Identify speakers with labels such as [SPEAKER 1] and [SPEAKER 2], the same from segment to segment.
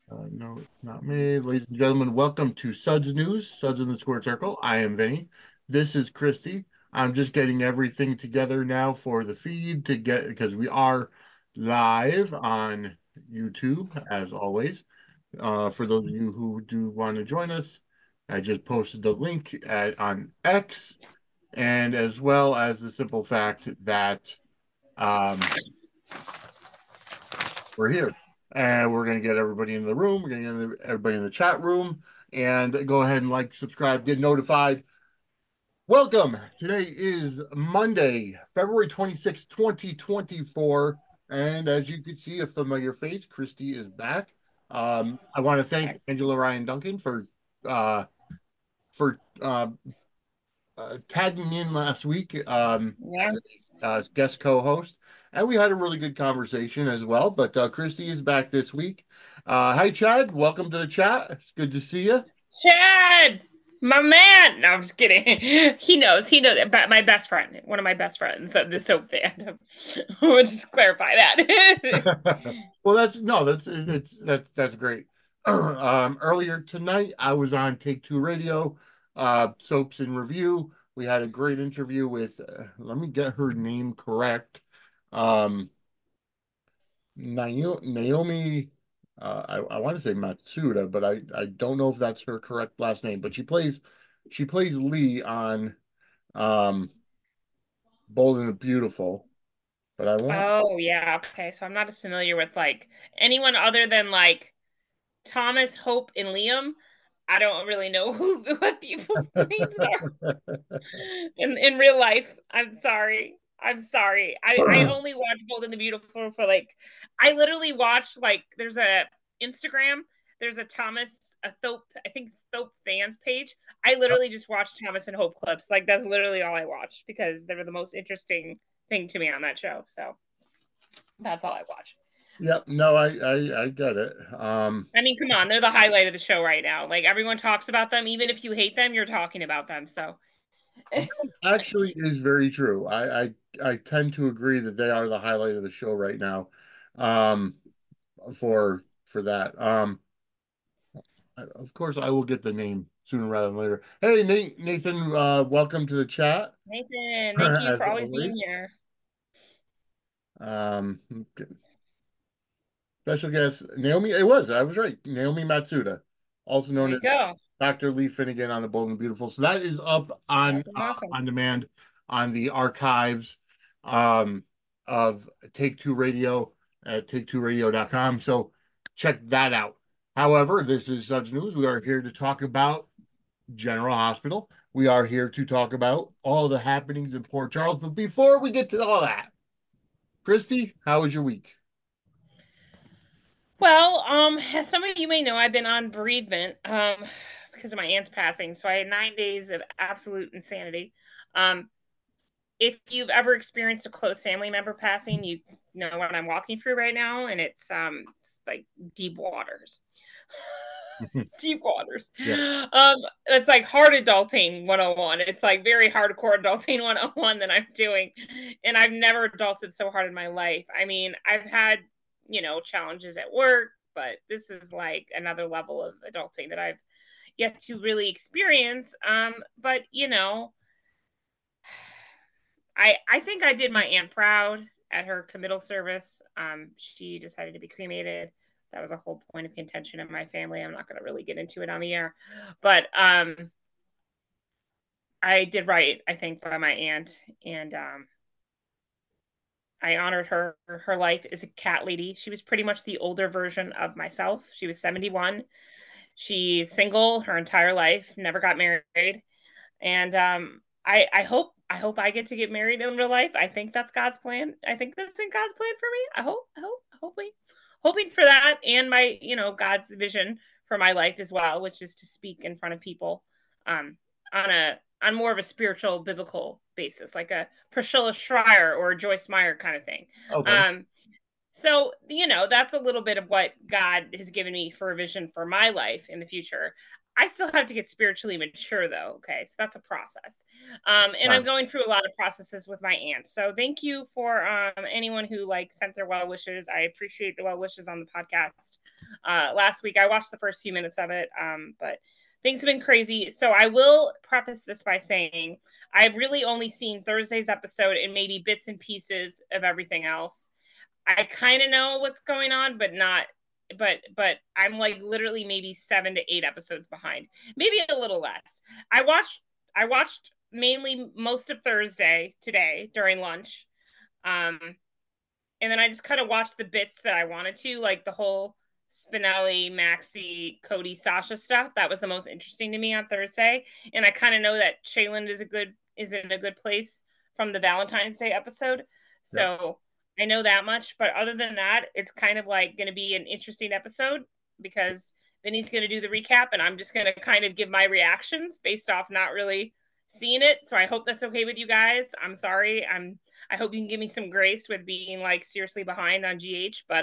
[SPEAKER 1] No, it's not me. Ladies and gentlemen, welcome to Suds News, Suds in the Square Circle. I am Vinny. This is Christy. I'm just getting everything together now for the feed to get because we are live on YouTube as always. For those of you who do want to join us, I just posted the link on X, and as well as the simple fact that um, we're here. And we're going to get everybody in the room. We're going to get everybody in the chat room. And go ahead and like, subscribe, get notified. Welcome. Today is Monday, February 26th, 2024. And as you can see, a familiar face, Christy is back. I want to thank
[SPEAKER 2] Correct.
[SPEAKER 1] Angela Ryan Duncan uh, for tagging in last week.
[SPEAKER 2] Yeah.
[SPEAKER 1] Guest co-host, and we had a really good conversation as well. But Christy is back this week. Hi, Chad. Welcome to the chat. It's good to see you.
[SPEAKER 2] Chad, my man. No, I'm just kidding. He knows. He knows. But my best friend, one of my best friends, the soap fandom. We'll just clarify that.
[SPEAKER 1] Well, that's no, that's great. Earlier tonight, I was on Take Two Radio, Soaps in Review. We had a great interview with. Let me get her name correct. Um, Naomi, I want to say Matsuda, but I don't know if that's her correct last name. But she plays Lee on um Bold and the Beautiful. But I want
[SPEAKER 2] Oh yeah. Okay. So I'm not as familiar with like anyone other than like Thomas, Hope, and Liam. I don't really know who what people's names are in real life. I'm sorry. I'm sorry. I only watch Bold and the Beautiful for like I literally watch like there's a Instagram, there's a Thomas a Thope I think Thope fans page. I literally just watch Thomas and Hope clips. Like that's literally all I watch because they were the most interesting thing to me on that show. So that's all I watch.
[SPEAKER 1] Yep, no, I get it.
[SPEAKER 2] I mean, come on, they're the highlight of the show right now. Like everyone talks about them, even if you hate them, you're talking about them. So
[SPEAKER 1] Actually is very true. I tend to agree that they are the highlight of the show right now. Um, for that. Of course, I will get the name sooner rather than later. Hey, Nathan, welcome to the chat
[SPEAKER 2] Nathan, thank you
[SPEAKER 1] as
[SPEAKER 2] for always being
[SPEAKER 1] always.
[SPEAKER 2] here.
[SPEAKER 1] Um, Special guest Naomi. I was right. Naomi Matsuda, also
[SPEAKER 2] There
[SPEAKER 1] known
[SPEAKER 2] you
[SPEAKER 1] as
[SPEAKER 2] go.
[SPEAKER 1] Dr. Lee Finnegan on the Bold and Beautiful. So that is up
[SPEAKER 2] Awesome, awesome.
[SPEAKER 1] on demand on the archives um, of Take Two Radio at take2radio.com. So check that out. However, this is Such News. We are here to talk about General Hospital. We are here to talk about all the happenings in Port Charles. But before we get to all that, Christy, how was your week?
[SPEAKER 2] Well, as some of you may know, I've been on bereavement because of my aunt's passing. So I had 9 days of absolute insanity. Um, if you've ever experienced a close family member passing, you know what I'm walking through right now, and it's like deep waters. Deep waters.
[SPEAKER 1] Yeah.
[SPEAKER 2] It's like hard adulting 101. It's like very hardcore adulting 101 that I'm doing. And I've never adulted so hard in my life. I mean, I've had, challenges at work, but this is like another level of adulting that I've yet to really experience. But I think I did my aunt proud at her committal service. She decided to be cremated. That was a whole point of contention in my family. I'm not going to really get into it on the air, but I did right, I think, by my aunt, and I honored her. Her life as a cat lady. She was pretty much the older version of myself. She was 71. She's single her entire life, never got married, and I hope I get to get married in real life. I think that's God's plan. I think that's in God's plan for me. Hoping for that, and my God's vision for my life as well, which is to speak in front of people, um, on more of a spiritual biblical basis, like a Priscilla Schreier or a Joyce Meyer kind of thing.
[SPEAKER 1] Okay.
[SPEAKER 2] Um, so, that's a little bit of what God has given me for a vision for my life in the future. I still have to get spiritually mature though. Okay. So that's a process. And
[SPEAKER 1] Yeah.
[SPEAKER 2] I'm going through a lot of processes with my aunt. So thank you for anyone who like sent their well wishes. I appreciate the well wishes on the podcast. Last week I watched the first few minutes of it. But things have been crazy. So I will preface this by saying I've really only seen Thursday's episode and maybe bits and pieces of everything else. I kind of know what's going on, but not but I'm like literally maybe 7 to 8 episodes behind. Maybe a little less. I watched mainly most of Thursday today during lunch. Um and then I just kind of watched the bits that I wanted to, like the whole Spinelli, Maxie, Cody, Sasha stuff. That was the most interesting to me on Thursday. And I kind of know that Shayland is in a good place from the Valentine's Day episode.
[SPEAKER 1] Yeah.
[SPEAKER 2] So I know that much. But other than that, it's kind of like going to be an interesting episode because Vinny's going to do the recap and I'm just going to kind of give my reactions based off not really seeing it. So I hope that's okay with you guys. I'm sorry. I hope you can give me some grace with being like seriously behind on GH, but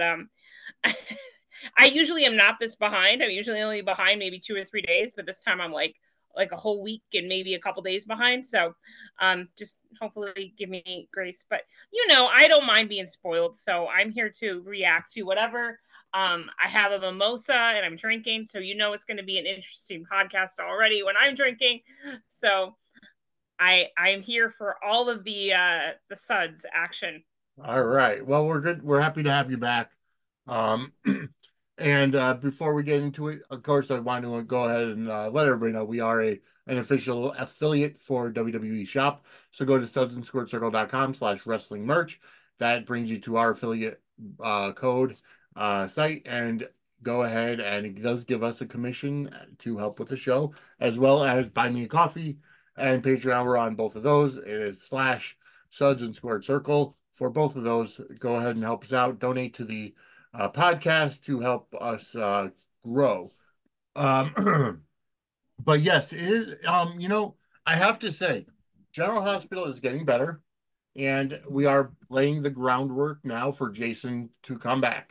[SPEAKER 2] I usually am not this behind. I'm usually only behind maybe 2 or 3 days, but this time I'm like a whole week and maybe a couple days behind. So just hopefully give me grace. But I don't mind being spoiled. So I'm here to react to whatever. I have a mimosa and I'm drinking. So it's going to be an interesting podcast already when I'm drinking. So I'm here for all of the suds action.
[SPEAKER 1] All right. Well, we're good. We're happy to have you back. Um, and before we get into it, of course, I want to go ahead and let everybody know we are an official affiliate for WWE Shop. So go to sudsandsquaredcircle.com/wrestling merch. That brings you to our affiliate code site, and go ahead, and it does give us a commission to help with the show, as well as buy me a coffee and Patreon. We're on both of those. It is /Suds and Squared Circle. For both of those, go ahead and help us out. Donate to the podcast to help us grow. Um, but yes, it is. I have to say, General Hospital is getting better, and we are laying the groundwork now for Jason to come back,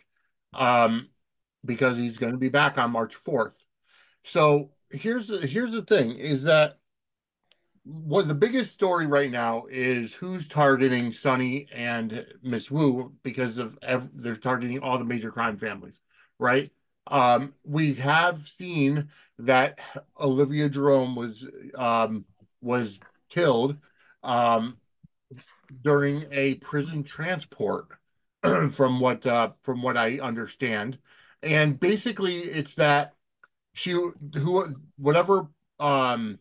[SPEAKER 1] because he's going to be back on March 4th. So here's the thing: is that what the biggest story right now is who's targeting Sonny and Miss Wu because they're targeting all the major crime families, right? We have seen that Olivia Jerome was killed um, during a prison transport, from what I understand, and basically it's that she who whatever um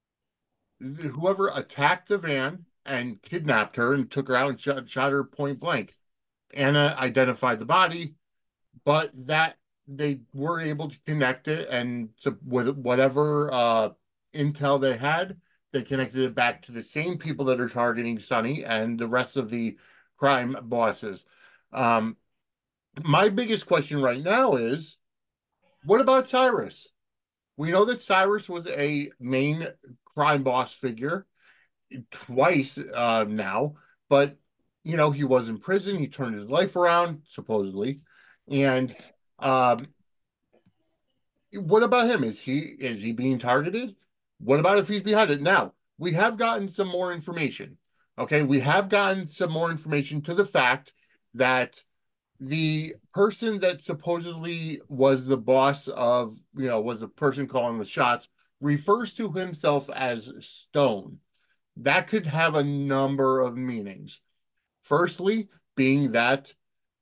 [SPEAKER 1] whoever attacked the van and kidnapped her and took her out and shot her point blank. Anna identified the body, but that they were able to connect it, and with whatever intel they had, they connected it back to the same people that are targeting Sonny and the rest of the crime bosses. Um, my biggest question right now is, what about Cyrus? We know that Cyrus was a main crime boss figure twice now, but he was in prison. He turned his life around supposedly, and um, what about him? Is he being targeted? What about if he's behind it? Now we have gotten some more information. Okay, we have gotten some more information to the fact that the person that supposedly was the boss of, was the person calling the shots, refers to himself as Stone. That could have a number of meanings. Firstly, being that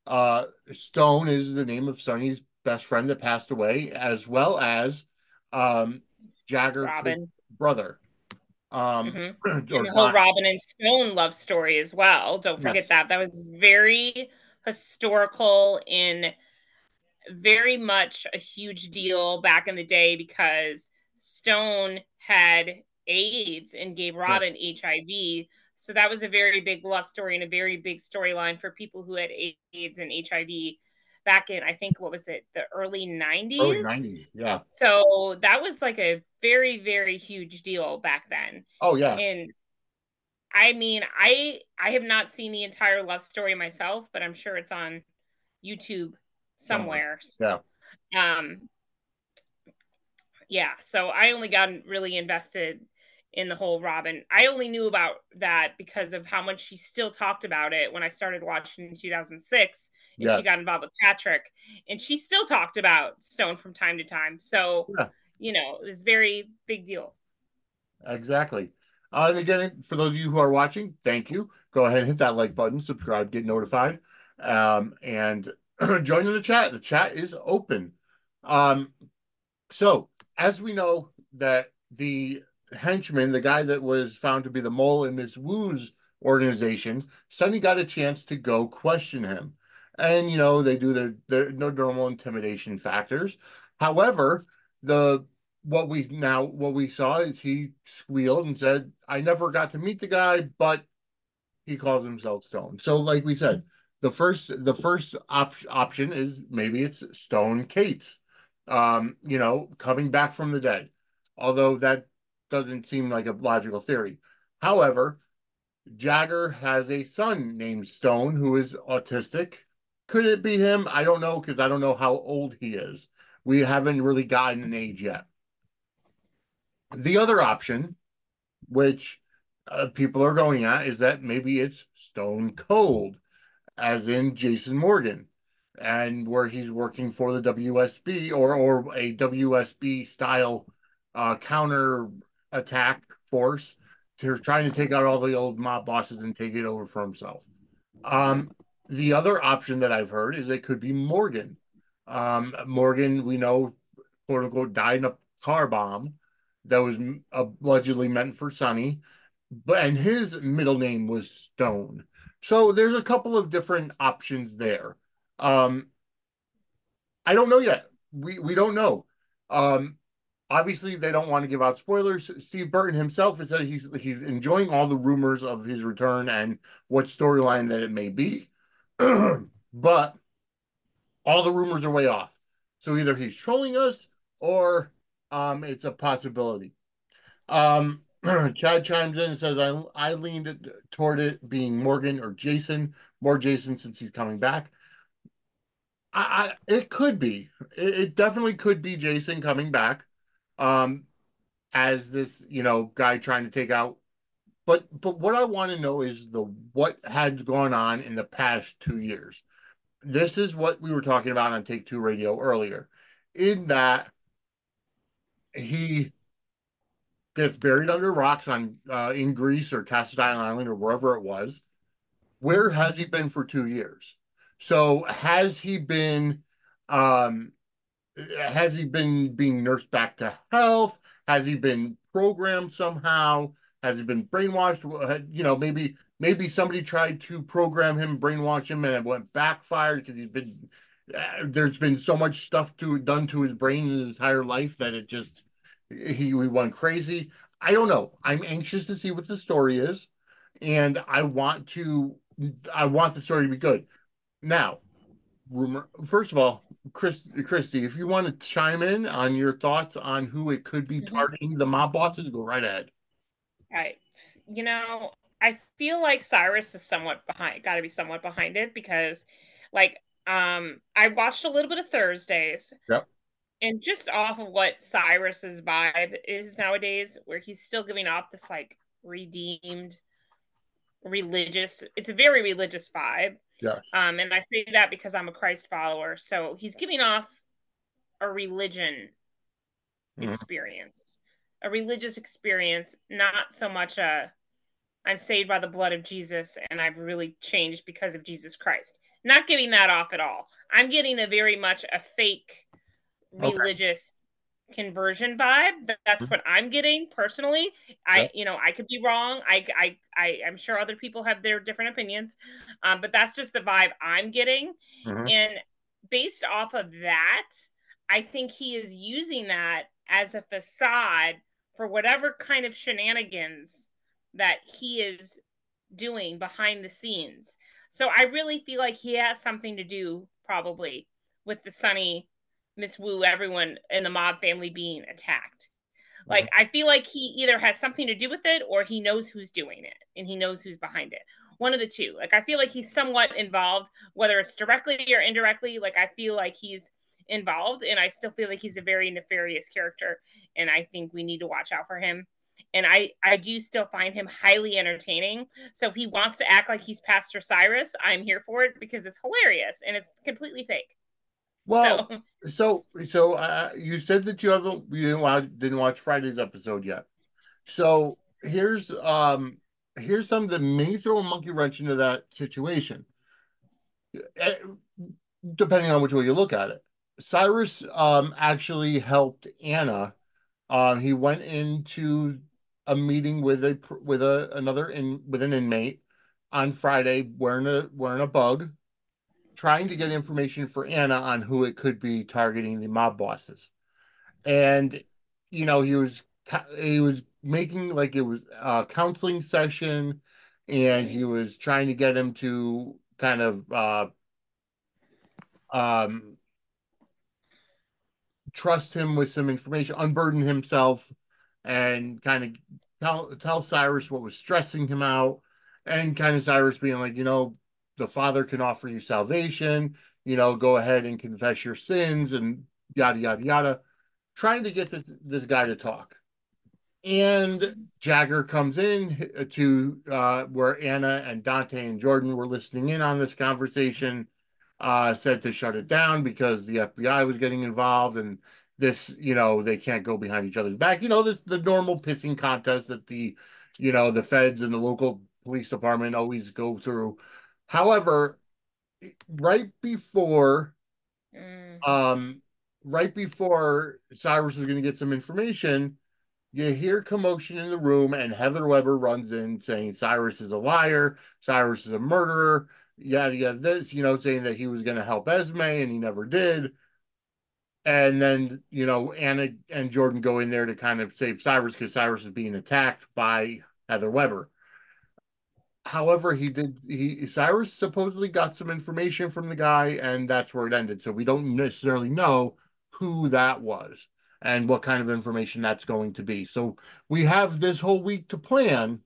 [SPEAKER 1] Stone is the name of Sonny's best friend that passed away, as well as um, Jagger Quick's
[SPEAKER 2] Robin.
[SPEAKER 1] brother,
[SPEAKER 2] Mm-hmm. And
[SPEAKER 1] or
[SPEAKER 2] the whole
[SPEAKER 1] Don.
[SPEAKER 2] Robin and Stone love story as well. Don't forget
[SPEAKER 1] Yes,
[SPEAKER 2] that. That was very historical and very much a huge deal back in the day because Stone had AIDS and gave
[SPEAKER 1] yes.
[SPEAKER 2] Robin HIV. So that was a very big love story and a very big storyline for people who had AIDS and HIV back in, I think, what was it, the early
[SPEAKER 1] Early
[SPEAKER 2] 90s?
[SPEAKER 1] 90s. Yeah.
[SPEAKER 2] So that was like a very, very huge deal back then.
[SPEAKER 1] Oh, yeah.
[SPEAKER 2] And I mean, I have not seen the entire love story myself, but I'm sure it's on YouTube
[SPEAKER 1] Somewhere.
[SPEAKER 2] somewhere.
[SPEAKER 1] Yeah.
[SPEAKER 2] Um, Yeah, so I only got really invested in the whole Robin. I only knew about that because of how much she still talked about it when I started watching in 2006 and she
[SPEAKER 1] Yes.
[SPEAKER 2] got involved with Patrick, and she still talked about Stone from time to time. So,
[SPEAKER 1] Yeah,
[SPEAKER 2] it was very big deal.
[SPEAKER 1] exactly. And again, for those of you who are watching, thank you. Go ahead and hit that like button, subscribe, get notified, and join in the chat. The chat is open. Um, So, as we know that the henchman, the guy that was found to be the mole in Miss Wu's organization, Sonny got a chance to go question him. And, they do their no normal intimidation factors. However, the what we saw is he squealed and said, I never got to meet the guy, but he calls himself Stone. So, like we said, the first option is maybe it's Stone Cates, coming back from the dead. Although that doesn't seem like a logical theory. However, Jagger has a son named Stone who is autistic. Could it be him? I don't know because I don't know how old he is. We haven't really gotten an age yet. The other option, which people are going at, is that maybe it's Stone Cold, as in Jason Morgan, and where he's working for the WSB or a WSB style counter attack force to trying to take out all the old mob bosses and take it over for himself. Um, the other option that I've heard is it could be Morgan. Morgan, we know, quote unquote, died in a car bomb that was allegedly meant for Sonny, and his middle name was Stone. So there's a couple of different options there. Um, I don't know yet. We don't know. Um, Obviously they don't want to give out spoilers. Steve Burton himself has said he's enjoying all the rumors of his return and what storyline that it may be. But all the rumors are way off. So either he's trolling us or it's a possibility. Chad chimes in and says, I leaned toward it being Morgan or Jason, more Jason since he's coming back. It could be. It definitely could be Jason coming back, um, as this, guy trying to take out. But what I want to know is the what had gone on in the past 2 years. This is what we were talking about on Take Two Radio earlier, in that he gets buried under rocks on in Greece or Castile Island or wherever it was. Where has he been for 2 years? So um, has he been being nursed back to health? Has he been programmed somehow? Has he been brainwashed? Maybe somebody tried to program him, brainwash him, and it went backfired because there's been so much stuff done to his brain in his entire life that he went crazy. I don't know. I'm anxious to see what the story is, and I want the story to be good. Now, rumor. First of all, Christy, if you want to chime in on your thoughts on who it could be
[SPEAKER 2] Mhm.
[SPEAKER 1] targeting the mob bosses, go right ahead.
[SPEAKER 2] Right. I feel like Cyrus is got to be somewhat behind it because, like, I watched a little bit of Thursdays,
[SPEAKER 1] Yep.
[SPEAKER 2] and just off of what Cyrus's vibe is nowadays, where he's still giving off this like redeemed religious, it's a very religious vibe.
[SPEAKER 1] Yes.
[SPEAKER 2] And I say that because I'm a Christ follower. So he's giving off a religion
[SPEAKER 1] Mhm.
[SPEAKER 2] experience, a religious experience, not so much a I'm saved by the blood of Jesus and I've really changed because of Jesus Christ. Not giving that off at all. I'm getting a very much a fake
[SPEAKER 1] Okay.
[SPEAKER 2] religious conversion vibe. That's
[SPEAKER 1] Mhm.
[SPEAKER 2] what I'm getting personally.
[SPEAKER 1] Yep.
[SPEAKER 2] I could be wrong. I'm sure other people have their different opinions, but that's just the vibe I'm getting.
[SPEAKER 1] Mhm.
[SPEAKER 2] And based off of that, I think he is using that as a facade for whatever kind of shenanigans that he is doing behind the scenes. So I really feel like he has something to do probably with the Sunny, Miss Wu, everyone in the mob family being attacked.
[SPEAKER 1] Mhm.
[SPEAKER 2] Like I feel like he either has something to do with it or he knows who's doing it and he knows who's behind it. One of the two. Like I feel like he's somewhat involved, whether it's directly or indirectly. Like I feel like he's involved, and I still feel like he's a very nefarious character, and I think we need to watch out for him. And I do still find him highly entertaining. So if he wants to act like he's Pastor Cyrus, I'm here for it because it's hilarious and it's completely fake.
[SPEAKER 1] Well,
[SPEAKER 2] So
[SPEAKER 1] you said that you didn't watch Friday's episode yet. So here's something that may throw a monkey wrench into that situation. Eh, Depending on which way you look at it. Cyrus actually helped Anna. He went into a meeting with an inmate on Friday wearing a bug, trying to get information for Anna on who it could be targeting the mob bosses. And he was making like it was a counseling session, and he was trying to get him to kind of um trust him with some information, unburden himself, and kind of tell Cyrus what was stressing him out, and kind of Cyrus being like, the Father can offer you salvation, go ahead and confess your sins and yada yada yada, trying to get this guy to talk. And Jagger comes in to where Anna and Dante and Jordan were listening in on this conversation, said to shut it down because the FBI was getting involved, and this, they can't go behind each other's back. This the normal pissing contest that the feds and the local police department always go through. However, right before
[SPEAKER 2] mm,
[SPEAKER 1] um right before Cyrus is going to get some information, you hear commotion in the room, and Heather Weber runs in saying Cyrus is a liar, Cyrus is a murderer, yada yada. This, saying that he was going to help Esme and he never did. And then, Anna and Jordan go in there to kind of save Cyrus because Cyrus is being attacked by Heather Weber. However, Cyrus supposedly got some information from the guy, and that's where it ended. So we don't necessarily know who that was and what kind of information that's going to be. So we have this whole week to plan,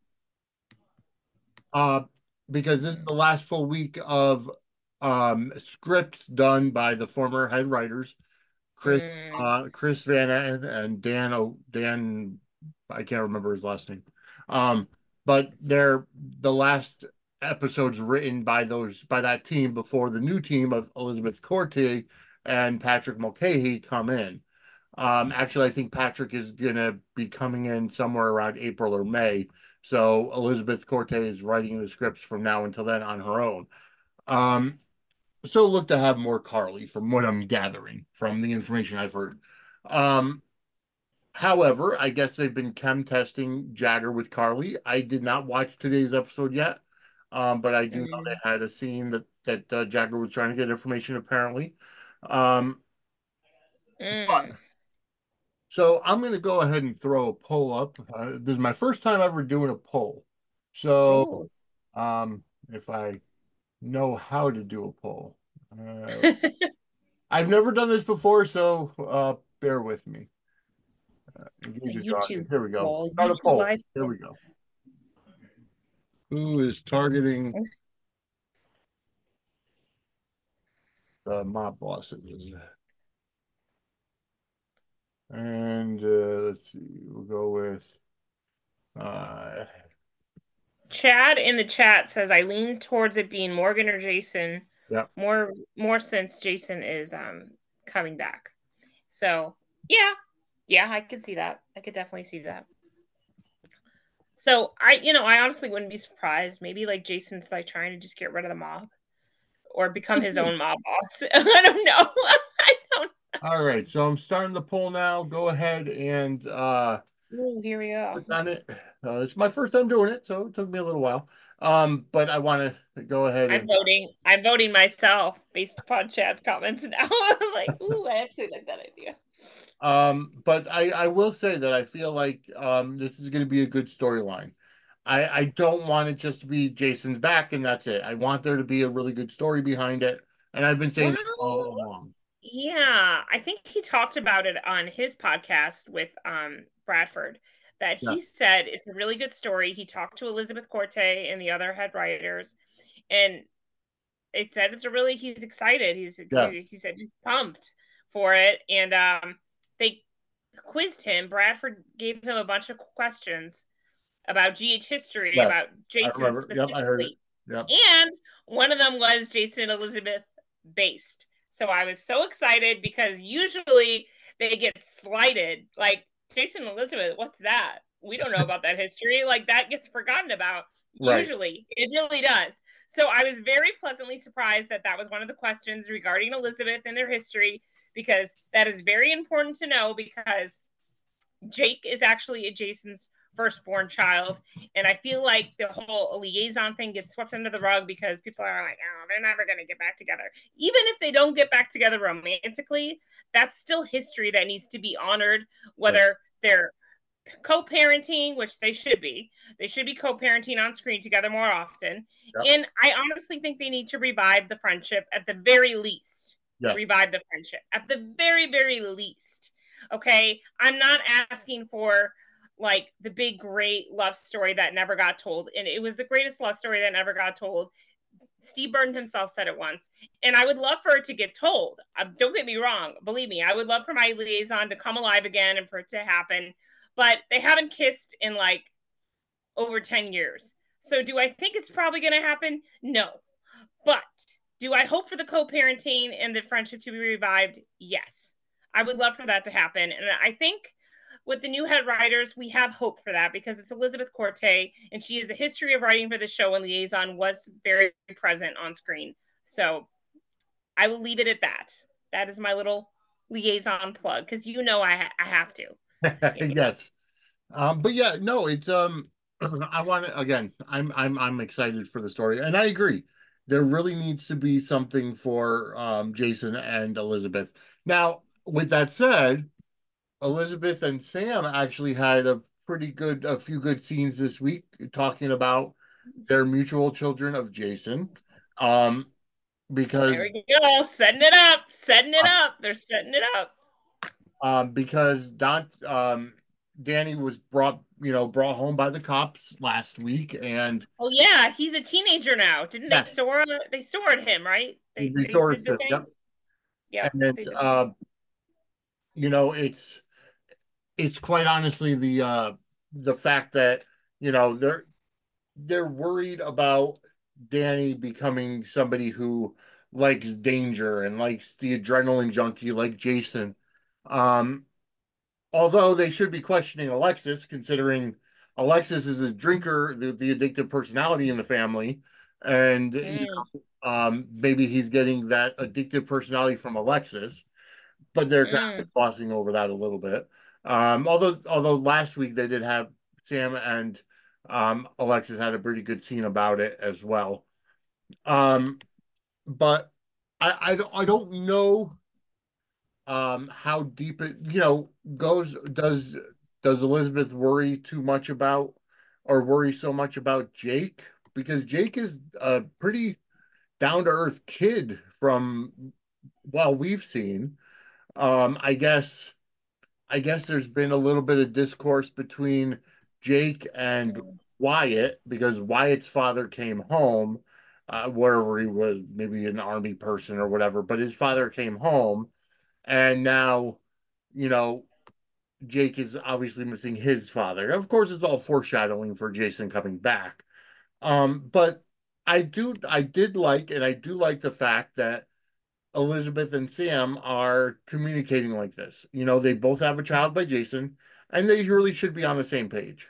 [SPEAKER 1] uh, because this is the last full week of scripts done by the former head writers, Chris
[SPEAKER 2] mm,
[SPEAKER 1] Chris Van Etten and Dan, I can't remember his last name. Um, but they're the last episodes written by that team before the new team of Elizabeth Corte and Patrick Mulcahy come in. Actually, I think Patrick is gonna be coming in somewhere around April or May. So Elizabeth Corte is writing the scripts from now until then on her own. Um, so look to have more Carly from what I'm gathering from the information I've heard. Um, However, I guess they've been chem testing Jagger with Carly. I did not watch today's episode yet, but I do know
[SPEAKER 2] mm,
[SPEAKER 1] they had a scene that Jagger was trying to get information apparently. Um,
[SPEAKER 2] mm.
[SPEAKER 1] so I'm going to go ahead and throw a poll up. This is my first time ever doing a poll. So
[SPEAKER 2] Ooh.
[SPEAKER 1] if I know how to do a poll. I've never done this before, so bear with me.
[SPEAKER 2] A
[SPEAKER 1] Engage this audience.
[SPEAKER 2] YouTube
[SPEAKER 1] Here we go.
[SPEAKER 2] poll,
[SPEAKER 1] Start a
[SPEAKER 2] YouTube
[SPEAKER 1] poll.
[SPEAKER 2] live
[SPEAKER 1] Here
[SPEAKER 2] poll.
[SPEAKER 1] we go. Who is targeting the mob bosses? And let's see. We'll go with uh,
[SPEAKER 2] Chad in the chat says I lean towards it being Morgan or Jason.
[SPEAKER 1] yeah.
[SPEAKER 2] More since Jason is coming back. So yeah, yeah, I could see that. I could definitely see that. So I honestly wouldn't be surprised. Maybe like Jason's like trying to just get rid of the mob or become his own mob boss. I don't know. I don't.
[SPEAKER 1] All right. So I'm starting the poll now. Go ahead and
[SPEAKER 2] Ooh, here we go.
[SPEAKER 1] click on it. It's my first time doing it, so it took me a little while. But I want to go ahead
[SPEAKER 2] I'm
[SPEAKER 1] and
[SPEAKER 2] voting. I'm voting myself based upon Chad's comments now. I'm like, ooh, I actually like that idea.
[SPEAKER 1] but I will say that I feel like this is going to be a good storyline. I don't want it just to be Jason's back and that's it. I want there to be a really good story behind it, and I've been saying
[SPEAKER 2] Well,
[SPEAKER 1] that all along.
[SPEAKER 2] yeah, I think he talked about it on his podcast with Bradford that
[SPEAKER 1] Yeah,
[SPEAKER 2] he said it's a really good story. He talked to Elizabeth Corte and the other head writers, and it said it's a really he's excited.
[SPEAKER 1] yes,
[SPEAKER 2] He said he's pumped for it, and they quizzed him. Bradford gave him a bunch of questions about GH history,
[SPEAKER 1] Yes,
[SPEAKER 2] about
[SPEAKER 1] I
[SPEAKER 2] Jason
[SPEAKER 1] remember. Yep, I heard it.
[SPEAKER 2] specifically.
[SPEAKER 1] Yep.
[SPEAKER 2] And one of them was Jason and Elizabeth based. So I was so excited because usually they get slighted. Like, Jason and Elizabeth, what's that? We don't know about that history. Like, that gets forgotten about.
[SPEAKER 1] Right.
[SPEAKER 2] Usually, it really does. So I was very pleasantly surprised that that was one of the questions regarding Elizabeth and their history, because that is very important to know, because Jake is actually Jason's firstborn child. And I feel like the whole liaison thing gets swept under the rug because people are like, oh, they're never going to get back together. Even if they don't get back together romantically, that's still history that needs to be honored,
[SPEAKER 1] Right.
[SPEAKER 2] whether they're co-parenting, which they should be. They should be co-parenting on screen together more often.
[SPEAKER 1] Yep.
[SPEAKER 2] And I honestly think they need to revive the friendship at the very least.
[SPEAKER 1] Yes.
[SPEAKER 2] Revive the friendship at the very, very least. Okay. I'm not asking for like the big, great love story that never got told. And it was the greatest love story that never got told. Steve Burton himself said it once, and I would love for it to get told. Don't get me wrong. Believe me, I would love for my liaison to come alive again and for it to happen. But they haven't kissed in like over 10 years. So do I think it's probably going to happen? No. But do I hope for the co-parenting and the friendship to be revived? Yes. I would love for that to happen. And I think with the new head writers, we have hope for that because it's Elizabeth Corte, and she has a history of writing for the show, and Liaison was very present on screen. So I will leave it at that. That is my little liaison plug, because you know I have to. Yeah.
[SPEAKER 1] Yes. But yeah, no, it's I want to again, I'm excited for the story, and I agree. There really needs to be something for Jason and Elizabeth. Now, with that said, Elizabeth and Sam actually had a few good scenes this week talking about their mutual children of Jason. Um,
[SPEAKER 2] There
[SPEAKER 1] because
[SPEAKER 2] we go. Setting it up. Setting it up. They're setting it up.
[SPEAKER 1] because Danny was brought home by the cops last week, and
[SPEAKER 2] Oh yeah, he's a teenager now. Didn't they
[SPEAKER 1] yes,
[SPEAKER 2] soar? They soared him, right?
[SPEAKER 1] the
[SPEAKER 2] They
[SPEAKER 1] source
[SPEAKER 2] did the
[SPEAKER 1] said,
[SPEAKER 2] thing.
[SPEAKER 1] yep.
[SPEAKER 2] Yep,
[SPEAKER 1] And
[SPEAKER 2] they did the thing.
[SPEAKER 1] you know, it's quite honestly the fact that they're worried about Danny becoming somebody who likes danger and likes the adrenaline junkie like Jason. Um, Although they should be questioning Alexis, considering Alexis is a drinker, the addictive personality in the family, and
[SPEAKER 2] Mm,
[SPEAKER 1] maybe he's getting that addictive personality from Alexis, but they're kind
[SPEAKER 2] mm,
[SPEAKER 1] of glossing over that a little bit. Although last week they did have Sam and Alexis had a pretty good scene about it as well. But I don't know how deep it goes. Does Elizabeth worry too much about or worry so much about Jake? Because Jake is a pretty down to earth kid from what we've seen. um i guess I guess there's been a little bit of discourse between Jake and
[SPEAKER 2] mm,
[SPEAKER 1] Wyatt because Wyatt's father came home, wherever he was, maybe an army person or whatever, but his father came home, and now, you know, Jake is obviously missing his father. Of course, it's all foreshadowing for Jason coming back. But I did like, and I do like the fact that Elizabeth and Sam are communicating like this. They both have a child by Jason, and they really should be on the same page.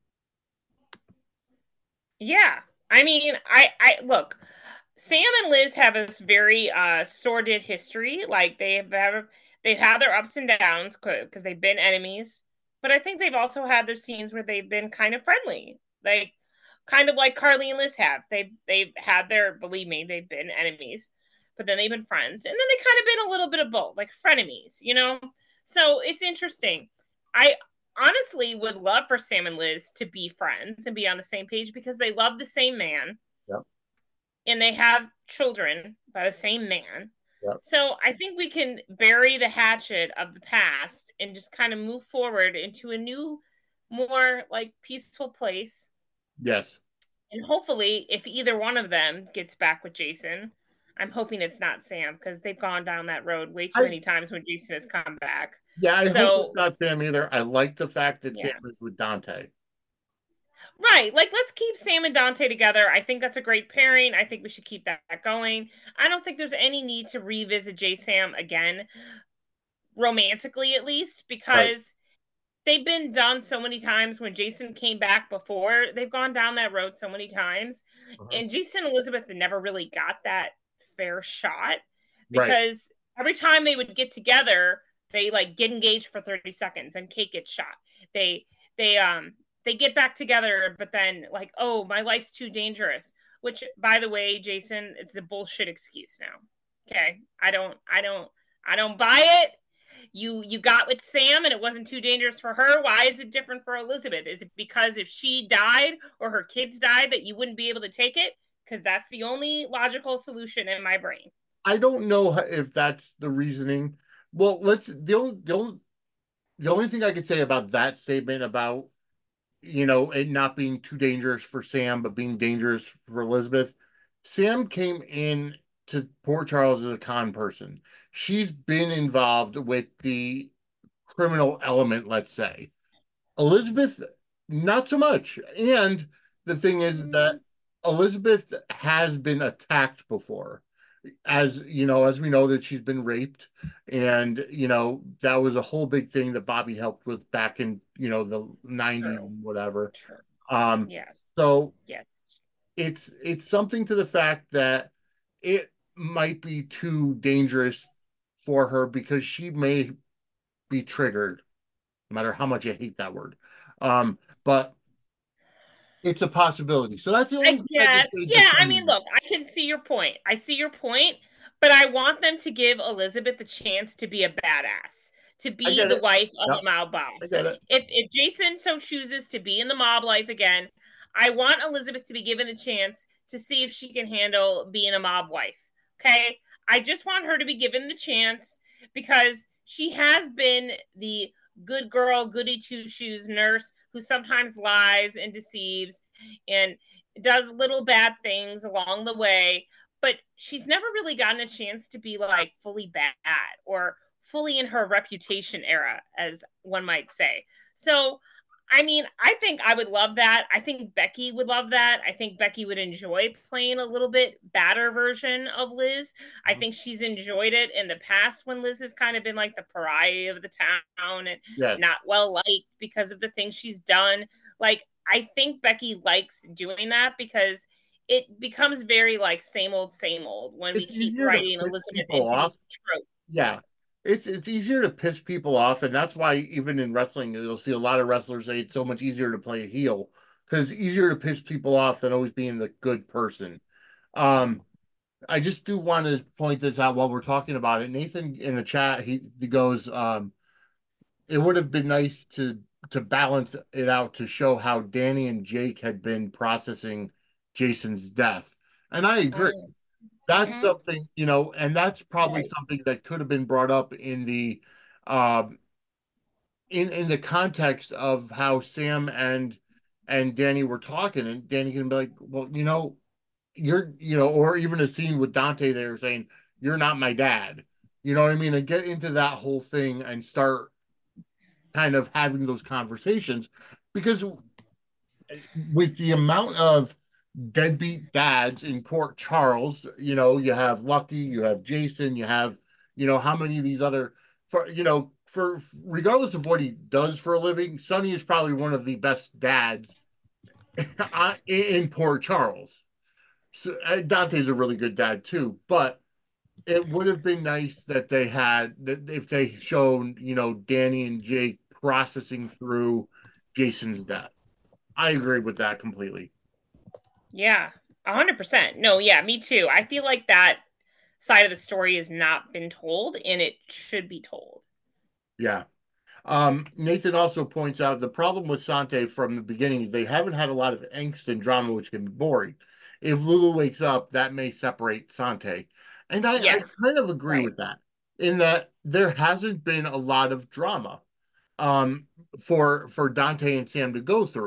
[SPEAKER 2] yeah. I mean, I look. Sam and Liz have a very sordid history. Like they've had their ups and downs because they've been enemies, but I think they've also had their scenes where they've been kind of friendly, like kind of like Carly and Liz have. They've had their, believe me, they've been enemies, but then they've been friends, and then they kind of been a little bit of both, like frenemies. So it's interesting. I honestly would love for Sam and Liz to be friends and be on the same page because they love the same man
[SPEAKER 1] Yep,
[SPEAKER 2] and they have children by the same man.
[SPEAKER 1] yep.
[SPEAKER 2] So I think we can bury the hatchet of the past and just kind of move forward into a new, more like peaceful place.
[SPEAKER 1] Yes.
[SPEAKER 2] And hopefully, if either one of them gets back with Jason, I'm hoping it's not Sam because they've gone down that road way too
[SPEAKER 1] I
[SPEAKER 2] many times when Jason has come back.
[SPEAKER 1] Yeah, I hope it's
[SPEAKER 2] So,
[SPEAKER 1] not Sam either. I like the fact that Sam
[SPEAKER 2] yeah.
[SPEAKER 1] is with Dante.
[SPEAKER 2] Right. Like, let's keep Sam and Dante together. I think that's a great pairing. I think we should keep that going. I don't think there's any need to revisit J Sam again, romantically at least,
[SPEAKER 1] Right.
[SPEAKER 2] because they've been done so many times when Jason came back before. They've gone down that road so many times.
[SPEAKER 1] Uh-huh.
[SPEAKER 2] And Jason and Elizabeth never really got that fair shot
[SPEAKER 1] Right.
[SPEAKER 2] because every time they would get together, they like get engaged for 30 seconds and Kate gets shot. They they um they get back together, but then like, oh, my life's too dangerous. Which, by the way, Jason, it's a bullshit excuse now. Okay. I don't buy it. You got with Sam and it wasn't too dangerous for her. Why is it different for Elizabeth? Is it because if she died or her kids died that you wouldn't be able to take it? Because that's the only logical solution in my brain.
[SPEAKER 1] I don't know if that's the reasoning. Well, the only thing I could say about that statement about, it not being too dangerous for Sam, but being dangerous for Elizabeth. Sam came in to Port Charles as a con person. She's been involved with the criminal element, let's say. Elizabeth, not so much. And the thing is that
[SPEAKER 2] Mm,
[SPEAKER 1] Elizabeth has been attacked before. As we know that she's been raped, and that was a whole big thing that Bobby helped with back in the 90s
[SPEAKER 2] true.
[SPEAKER 1] and whatever.
[SPEAKER 2] True.
[SPEAKER 1] Um,
[SPEAKER 2] Yes.
[SPEAKER 1] so
[SPEAKER 2] Yes.
[SPEAKER 1] it's something to the fact that it might be too dangerous for her because she may be triggered, no matter how much I hate that word. But it's a possibility. So that's the only
[SPEAKER 2] I
[SPEAKER 1] thing I can
[SPEAKER 2] guess.
[SPEAKER 1] say
[SPEAKER 2] Yeah, I mean,
[SPEAKER 1] defending.
[SPEAKER 2] look, I can see your point. I see your point, but I want them to give Elizabeth the chance to be a badass, to
[SPEAKER 1] I
[SPEAKER 2] be
[SPEAKER 1] get
[SPEAKER 2] the
[SPEAKER 1] it.
[SPEAKER 2] wife of
[SPEAKER 1] Yep,
[SPEAKER 2] a mob
[SPEAKER 1] I
[SPEAKER 2] boss.
[SPEAKER 1] get it.
[SPEAKER 2] If Jason so chooses to be in the mob life again, I want Elizabeth to be given the chance to see if she can handle being a mob wife. Okay? I just want her to be given the chance because she has been the good girl, goody two shoes nurse who sometimes lies and deceives and does little bad things along the way, but she's never really gotten a chance to be like fully bad or fully in her reputation era, as one might say. So, I mean, I think I would love that. I think Becky would love that. I think Becky would enjoy playing a little bit badder version of Liz. I think she's enjoyed it in the past when Liz has kind of been like the pariah of the town and
[SPEAKER 1] Yes.
[SPEAKER 2] not well liked because of the things she's done. Like, I think Becky likes doing that because it becomes very like same old when we
[SPEAKER 1] It's
[SPEAKER 2] keep
[SPEAKER 1] easier to
[SPEAKER 2] writing
[SPEAKER 1] piss
[SPEAKER 2] Elizabeth
[SPEAKER 1] people
[SPEAKER 2] into
[SPEAKER 1] off.
[SPEAKER 2] these
[SPEAKER 1] Yeah.
[SPEAKER 2] tropes.
[SPEAKER 1] It's easier to piss people off, and that's why even in wrestling, you'll see a lot of wrestlers say it's so much easier to play a heel because it's easier to piss people off than always being the good person. Um, I just do want to point this out while we're talking about it. Nathan in the chat, he goes, it would have been nice to balance it out to show how Danny and Jake had been processing Jason's death. And I agree. That's
[SPEAKER 2] Mm-hmm.
[SPEAKER 1] something, and that's probably
[SPEAKER 2] Right.
[SPEAKER 1] something that could have been brought up in the um in the context of how Sam and Danny were talking, and Danny can be like, well, or even a scene with Dante there saying, "You're not my dad." You know what I mean? And get into that whole thing and start kind of having those conversations because with the amount of deadbeat dads in Port Charles, you have Lucky, you have Jason, you have, how many of these other, for regardless of what he does for a living, Sonny is probably one of the best dads in Port Charles. So Dante's a really good dad too, but it would have been nice that they had that if they shown, Danny and Jake processing through Jason's death. I agree with that completely.
[SPEAKER 2] Yeah. 100%. No, yeah, me too. I feel like that side of the story has not been told and it should be told.
[SPEAKER 1] Yeah. Nathan also points out the problem with Sante from the beginning is they haven't had a lot of angst and drama, which can be boring. If Lulu wakes up, that may separate Sante. And I
[SPEAKER 2] Yes.
[SPEAKER 1] kind of agree
[SPEAKER 2] Right.
[SPEAKER 1] with that, in that there hasn't been a lot of drama um, for Dante and Sam to go through.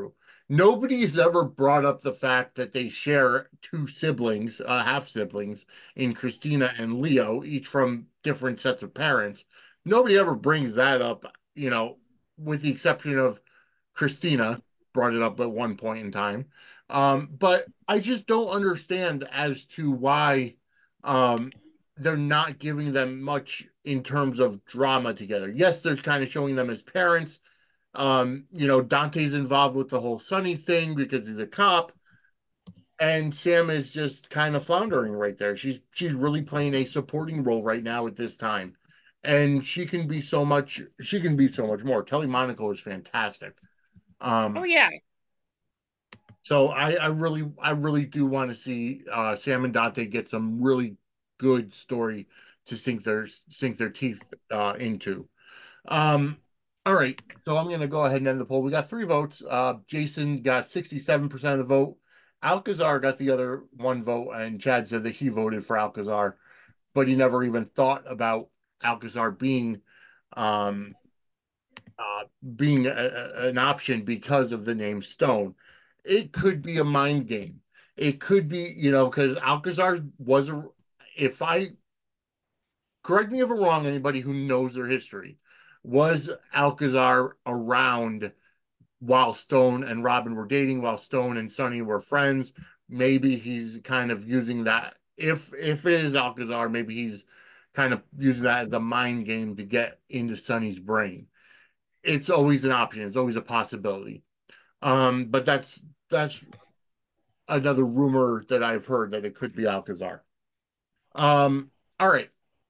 [SPEAKER 1] Nobody's ever brought up the fact that they share two siblings, half siblings, in Christina and Leo, each from different sets of parents. Nobody ever brings that up, you know, with the exception of Christina brought it up at one point in time. But I just don't understand as to why um, they're not giving them much in terms of drama together. Yes, they're kind of showing them as parents. Dante's involved with the whole Sonny thing because he's a cop, and Sam is just kind of floundering right there. She's really playing a supporting role right now at this time. And she can be so much more. Kelly Monaco is fantastic.
[SPEAKER 2] Oh
[SPEAKER 1] Um,
[SPEAKER 2] yeah.
[SPEAKER 1] so I really do want to see Sam and Dante get some really good story to sink their teeth into. Um, all right, so I'm gonna go ahead and end the poll. We got three votes. Jason got 67% of the vote. Alcazar got the other one vote, and Chad said that he voted for Alcazar, but he never even thought about Alcazar um an option because of the name Stone. It could be a mind game. It could be, because Alcazar was a, if I correct me if I'm wrong, anybody who knows their history, was Alcazar around while Stone and Robin were dating, while Stone and Sonny were friends? Maybe he's kind of using that. If it is Alcazar, maybe he's kind of using that as a mind game to get into Sonny's brain. It's always an option. It's always a possibility. But that's another rumor that I've heard that it could be Alcazar. All right,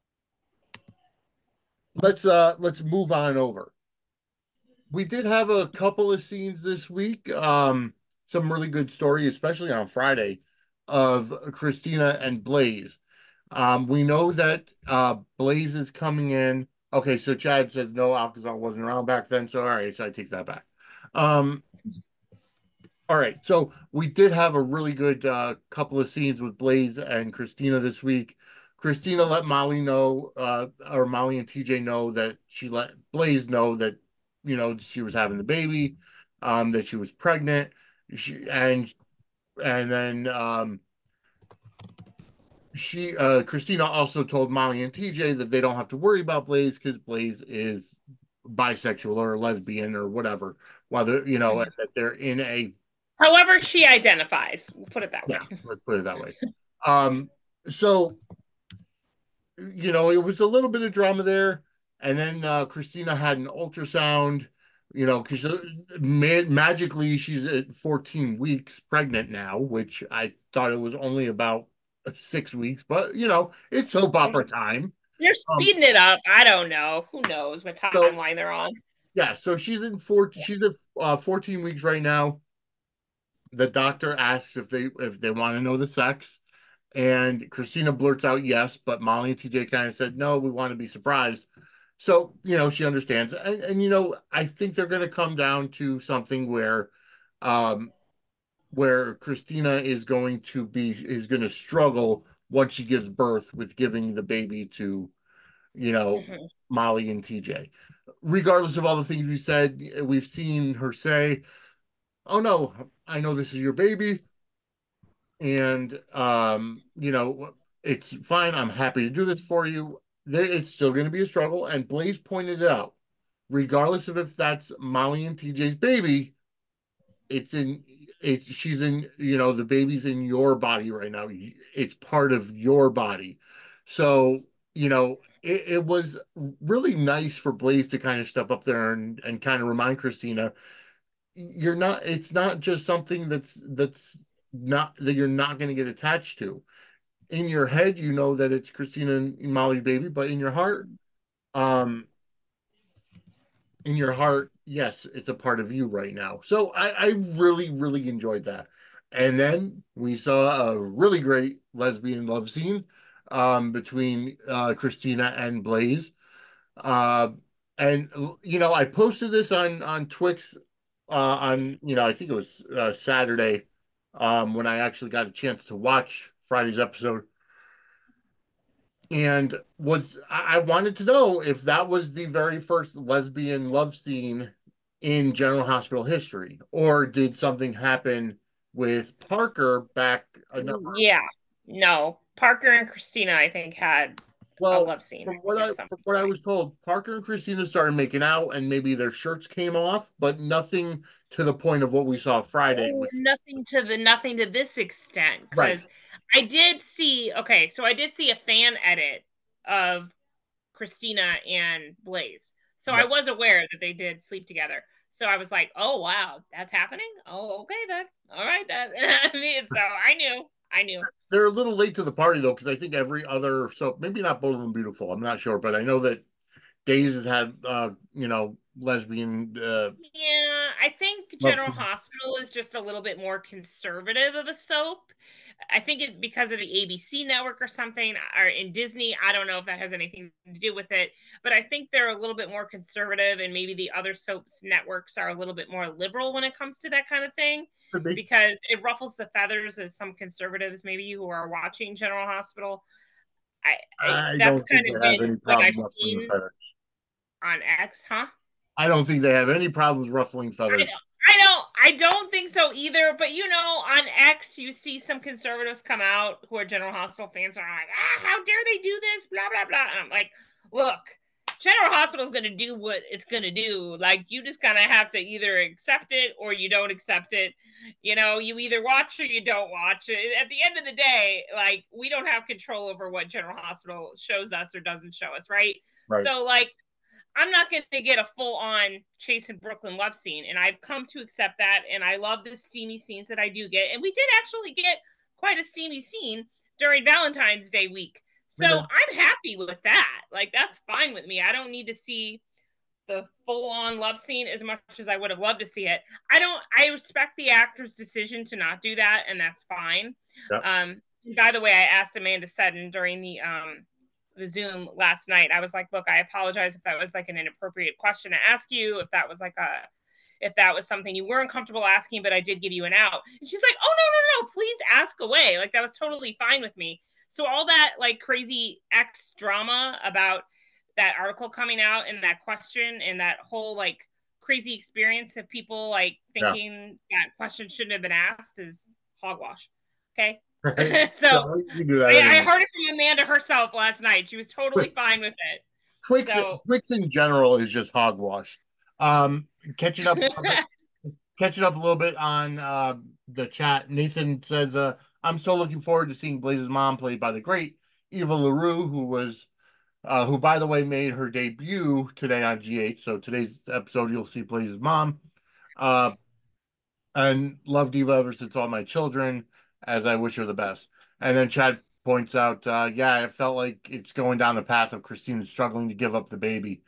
[SPEAKER 1] let's move on over. We did have a couple of scenes this week. Some really good story, especially on Friday, of Christina and Blaze. We know that Blaze is coming in. Okay, so Chad says no, Alcazar wasn't around back then. So all right, so I take that back. Um, all right, so we did have a really good couple of scenes with Blaze and Christina this week. Christina let Molly know, or Molly and TJ know that she let Blaze know that, she was having the baby, that she was pregnant. She and then Christina also told Molly and TJ that they don't have to worry about Blaze because Blaze is bisexual or lesbian or whatever, whether
[SPEAKER 2] Mhm.
[SPEAKER 1] that they're in a
[SPEAKER 2] However she identifies, we'll put it that
[SPEAKER 1] yeah,
[SPEAKER 2] way.
[SPEAKER 1] let's put it that way. Um, so it was a little bit of drama there, and then Christina had an ultrasound, because magically she's at 14 weeks pregnant now, which I thought it was only about 6 weeks, but it's soap opera time.
[SPEAKER 2] They're
[SPEAKER 1] Um,
[SPEAKER 2] speeding it up. I don't know. Who knows what
[SPEAKER 1] so
[SPEAKER 2] timeline they're on?
[SPEAKER 1] yeah, so she's at 14 weeks right now. The doctor asks if they want to know the sex. And Christina blurts out yes, but Molly and TJ kind of said, no, we want to be surprised. So, she understands. And I think they're going to come down to something um, where Christina is going to struggle once she gives birth with giving the baby to, you know,
[SPEAKER 2] Mhm.
[SPEAKER 1] Molly and TJ. Regardless of all the things we said, we've seen her say, oh no, I know this is your baby. And it's fine. I'm happy to do this for you. It's still going to be a struggle, and Blaze pointed it out. Regardless of if that's Molly and TJ's baby, it's in it's she's in the baby's in your body right now. It's part of your body. So it was really nice for Blaze to kind of step up there and kind of remind Christina, you're not it's not just something that's not that you're not going to get attached to. In your head, you know that it's Christina and Molly's baby, but um in your heart, yes, it's a part of you right now. So I really, really enjoyed that. And then we saw a really great lesbian love scene between Christina and Blaze. Uh, and I posted this on Twix on I think it was Saturday when I actually got a chance to watch Friday's episode, and I wanted to know if that was the very first lesbian love scene in General Hospital history? Or did something happen with Parker back a number?
[SPEAKER 2] Yeah. No. Parker and Christina, I think, had a
[SPEAKER 1] Well,
[SPEAKER 2] love scene at some
[SPEAKER 1] from what I
[SPEAKER 2] point.
[SPEAKER 1] was told, Parker and Christina started making out and maybe their shirts came off, but nothing to the point of what we saw Friday.
[SPEAKER 2] Oh, nothing to this extent.
[SPEAKER 1] Right.
[SPEAKER 2] Because I did see, okay, so I did see a fan edit of Christina and Blaze. So I
[SPEAKER 1] Right.
[SPEAKER 2] was aware that they did sleep together. So I was like, oh wow, that's happening. Oh, okay then. All right then. I mean, so I knew. I knew.
[SPEAKER 1] They're a little late to the party though, because I think every other, so maybe not Bold and Beautiful, I'm not sure, but I know that Days has had lesbian
[SPEAKER 2] Yeah, I think
[SPEAKER 1] love
[SPEAKER 2] General
[SPEAKER 1] scene.
[SPEAKER 2] Hospital is just a little bit more conservative of a soap. I think it because of the ABC network or something, or in Disney. I don't know if that has anything to do with it, but I think they're a little bit more conservative, and maybe the other soaps networks are a little bit more liberal when it comes to that kind of thing,
[SPEAKER 1] Could be.
[SPEAKER 2] because it ruffles the feathers of some conservatives, maybe who are watching General Hospital.
[SPEAKER 1] I
[SPEAKER 2] That's
[SPEAKER 1] don't
[SPEAKER 2] kind
[SPEAKER 1] think they
[SPEAKER 2] of
[SPEAKER 1] have
[SPEAKER 2] been
[SPEAKER 1] any
[SPEAKER 2] what I've
[SPEAKER 1] problem ruffling
[SPEAKER 2] seen
[SPEAKER 1] feathers.
[SPEAKER 2] on X, huh?
[SPEAKER 1] I don't think they have any problems ruffling
[SPEAKER 2] I
[SPEAKER 1] feathers.
[SPEAKER 2] don't, I don't think so either. But on X, you see some conservatives come out who are General Hospital fans are like, how dare they do this? Blah blah blah. And I'm like, look, General Hospital is going to do what it's going to do. Like, you just kind of have to either accept it or you don't accept it. You either watch or you don't watch it. At the end of the day, like, we don't have control over what General Hospital shows us or doesn't show us, right?
[SPEAKER 1] Right.
[SPEAKER 2] So, like, I'm not going to get a full on Chase and Brooklyn love scene. And I've come to accept that. And I love the steamy scenes that I do get. And we did actually get quite a steamy scene during Valentine's Day week. So
[SPEAKER 1] We did.
[SPEAKER 2] I'm happy with that. Like, that's fine with me. I don't need to see the full on love scene as much as I would have loved to see it. I respect the actor's decision to not do that. And that's fine.
[SPEAKER 1] Yep.
[SPEAKER 2] Um, by the way, I asked Amanda Seddon during the Zoom last night. I was like, look, I apologize if that was like an inappropriate question to ask you, if that was something you weren't comfortable asking, but I did give you an out. And she's like, oh no, no, no, please ask away. Like, that was totally fine with me. So all that like crazy X drama about that article coming out and that question and that whole like crazy experience of people like
[SPEAKER 1] Yeah.
[SPEAKER 2] thinking that question shouldn't have been asked is hogwash. Okay.
[SPEAKER 1] Right.
[SPEAKER 2] So
[SPEAKER 1] So you do that
[SPEAKER 2] I
[SPEAKER 1] anyway.
[SPEAKER 2] heard it from Amanda herself last night. She was totally fine with it.
[SPEAKER 1] Twix,
[SPEAKER 2] So
[SPEAKER 1] Twix in general is just hogwash. Um, catching up a little bit, catching up a little bit on the chat. Nathan says, "I'm so looking forward to seeing Blaze's mom played by the great Eva LaRue, who by the way made her debut today on GH. So today's episode, you'll see Blaze's mom. Uh, and loved Eva ever since All My Children, as I wish her the best." And then Chad points out, yeah, it felt like it's going down the path of Christine struggling to give up the baby.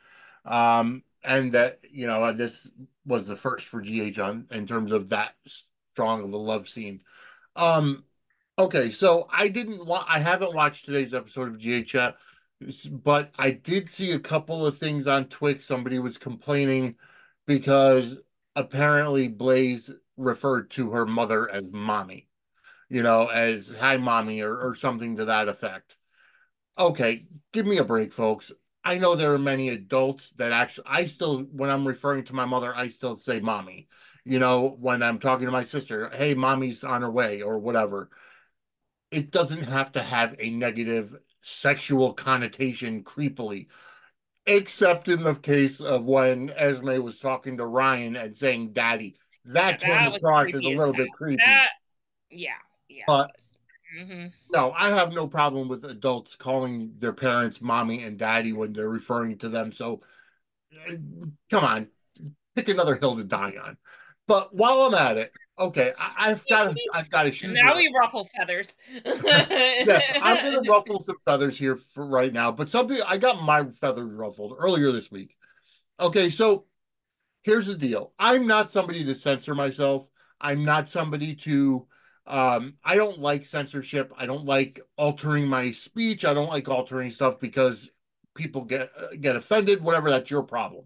[SPEAKER 1] And that, this was the first for GH on in terms of that strong of a love scene. Um, okay, so I haven't watched today's episode of GH yet, but I did see a couple of things on Twix. Somebody was complaining because apparently Blaze referred to her mother as mommy, as hi mommy or something to that effect. Okay, give me a break, folks. I know there are many adults that actually, when I'm referring to my mother, I still say mommy. When I'm talking to my sister, hey, mommy's on her way or whatever. It doesn't have to have a negative sexual connotation creepily, except in the case of when Esme was talking to Ryan and saying daddy.
[SPEAKER 2] yeah,
[SPEAKER 1] That came
[SPEAKER 2] that was
[SPEAKER 1] across as a
[SPEAKER 2] creepy as
[SPEAKER 1] little
[SPEAKER 2] hell.
[SPEAKER 1] bit creepy.
[SPEAKER 2] That yeah, yeah, it
[SPEAKER 1] But
[SPEAKER 2] was. Mm-hmm.
[SPEAKER 1] no, I have no problem with adults calling their parents mommy and daddy when they're referring to them. So uh, come on, pick another hill to die on. But while I'm at it, okay, I've got a
[SPEAKER 2] And
[SPEAKER 1] huge
[SPEAKER 2] now
[SPEAKER 1] rant.
[SPEAKER 2] we ruffle feathers.
[SPEAKER 1] Yes, I'm gonna ruffle some feathers here for right now, but something I got my feathers ruffled earlier this week. Okay, so here's the deal. I'm not somebody to censor myself. I'm not somebody to I don't like censorship. I don't like altering my speech. I don't like altering stuff because people get offended, whatever, that's your problem.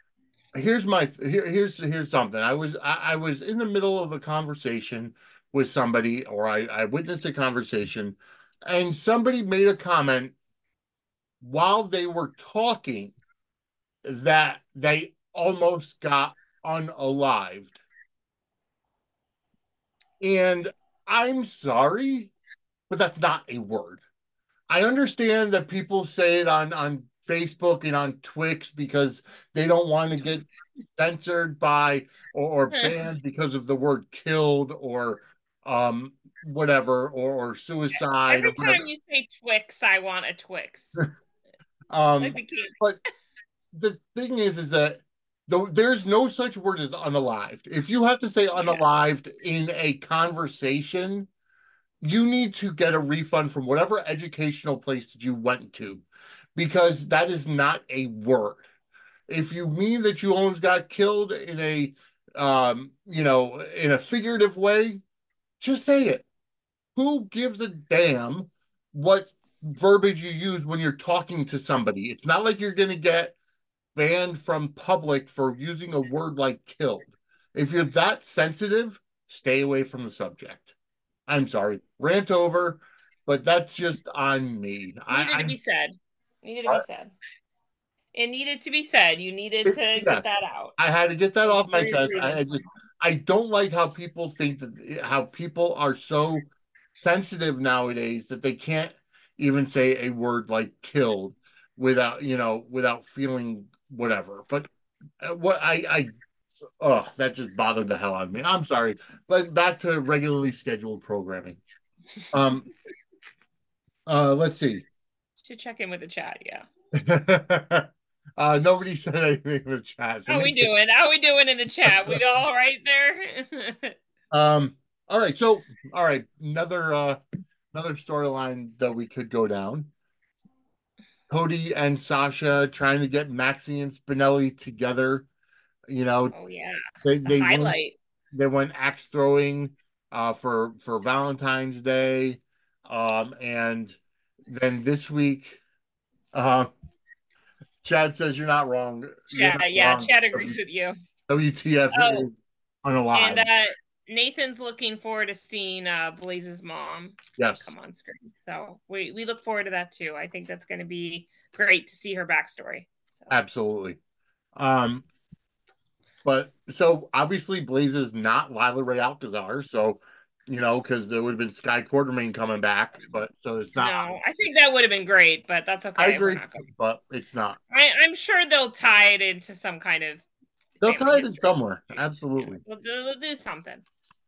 [SPEAKER 1] Here's something. I was in the middle of a conversation with somebody, or I witnessed a conversation, and somebody made a comment while they were talking that they almost got unalived. And I'm sorry, but that's not a word. I understand that people say it on Facebook and on Twix because they don't want to get censored by or banned because of the word killed or um whatever or suicide or
[SPEAKER 2] Every
[SPEAKER 1] whatever.
[SPEAKER 2] time you say Twix, I want a Twix. Like
[SPEAKER 1] Um,
[SPEAKER 2] the candy.
[SPEAKER 1] but the thing is that though there's no such word as unalived. If you have to say
[SPEAKER 2] Yeah.
[SPEAKER 1] unalived in a conversation, you need to get a refund from whatever educational place that you went to because that is not a word. If you mean that you almost got killed in a in a figurative way, just say it. Who gives a damn what verbiage you use when you're talking to somebody? It's not like you're going to get banned from public for using a word like killed. If you're that sensitive, stay away from the subject. I'm sorry, rant over, but that's just on me.
[SPEAKER 2] Needed to be said. Needed to be said. It needed to be said. You needed to get
[SPEAKER 1] yes,
[SPEAKER 2] that out.
[SPEAKER 1] I had to get that
[SPEAKER 2] It's
[SPEAKER 1] off my
[SPEAKER 2] very
[SPEAKER 1] chest.
[SPEAKER 2] rude and
[SPEAKER 1] I don't like how people think that how people are so sensitive nowadays that they can't even say a word like killed without without feeling whatever. But what I oh, that just bothered the hell out of me. I'm sorry, but back to regularly scheduled programming. Um, let's see.
[SPEAKER 2] should check in with the chat. Yeah.
[SPEAKER 1] Nobody said anything in the chat.
[SPEAKER 2] How we doing? How we doing in the chat? We all right there?
[SPEAKER 1] Um, all right, so all right, another storyline that we could go down. Cody and Sasha trying to get Maxie and Spinelli together. You know,
[SPEAKER 2] Oh yeah.
[SPEAKER 1] they
[SPEAKER 2] The
[SPEAKER 1] they went
[SPEAKER 2] highlight.
[SPEAKER 1] they went axe throwing for Valentine's Day. And then this week, uh Chad says you're not wrong. You're not
[SPEAKER 2] Chat. Yeah,
[SPEAKER 1] wrong.
[SPEAKER 2] chat agrees with you.
[SPEAKER 1] WTF
[SPEAKER 2] Oh,
[SPEAKER 1] is
[SPEAKER 2] and
[SPEAKER 1] unalive.
[SPEAKER 2] Nathan's looking forward to seeing Blaze's mom
[SPEAKER 1] Yes,
[SPEAKER 2] come on screen. So we look forward to that too. I think that's going to be great to see her backstory. So
[SPEAKER 1] absolutely. Um, but so obviously Blaze is not Lila Ray Alcazar, so because there would have been Sky Quartermain coming back, but so it's not.
[SPEAKER 2] no, I think that would have been great, but that's
[SPEAKER 1] I
[SPEAKER 2] okay. We're
[SPEAKER 1] agree,
[SPEAKER 2] not going.
[SPEAKER 1] but it's not.
[SPEAKER 2] I'm sure they'll tie it into some kind of
[SPEAKER 1] They'll
[SPEAKER 2] family
[SPEAKER 1] tie it in
[SPEAKER 2] history.
[SPEAKER 1] somewhere.
[SPEAKER 2] Yeah,
[SPEAKER 1] Absolutely.
[SPEAKER 2] we'll do something.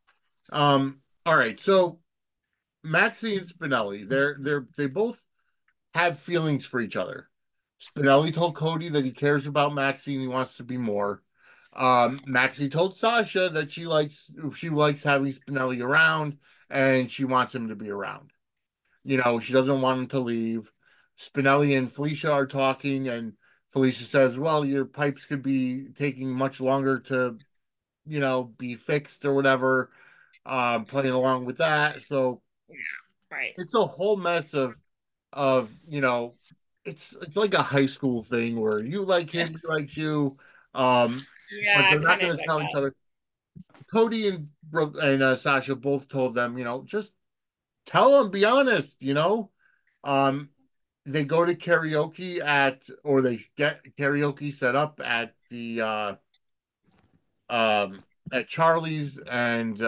[SPEAKER 1] All right. So Maxie and Spinelli, they both have feelings for each other. Spinelli told Cody that he cares about Maxie and he wants to be more. Maxie told Sasha that she likes having Spinelli around and she wants him to be around. She doesn't want him to leave. Spinelli and Felicia are talking, and Felicia says, "Well, your pipes could be taking much longer to, be fixed or whatever." Playing along with that, so
[SPEAKER 2] Right.
[SPEAKER 1] it's a whole mess of it's like a high school thing where you like him, he likes you, but
[SPEAKER 2] Yeah,
[SPEAKER 1] they're
[SPEAKER 2] it
[SPEAKER 1] not
[SPEAKER 2] kind of
[SPEAKER 1] going
[SPEAKER 2] is
[SPEAKER 1] to
[SPEAKER 2] like
[SPEAKER 1] tell each
[SPEAKER 2] that.
[SPEAKER 1] other. Cody and Sasha both told them, just tell them, be honest. Um, they go to karaoke or they get karaoke set up um at Charlie's, and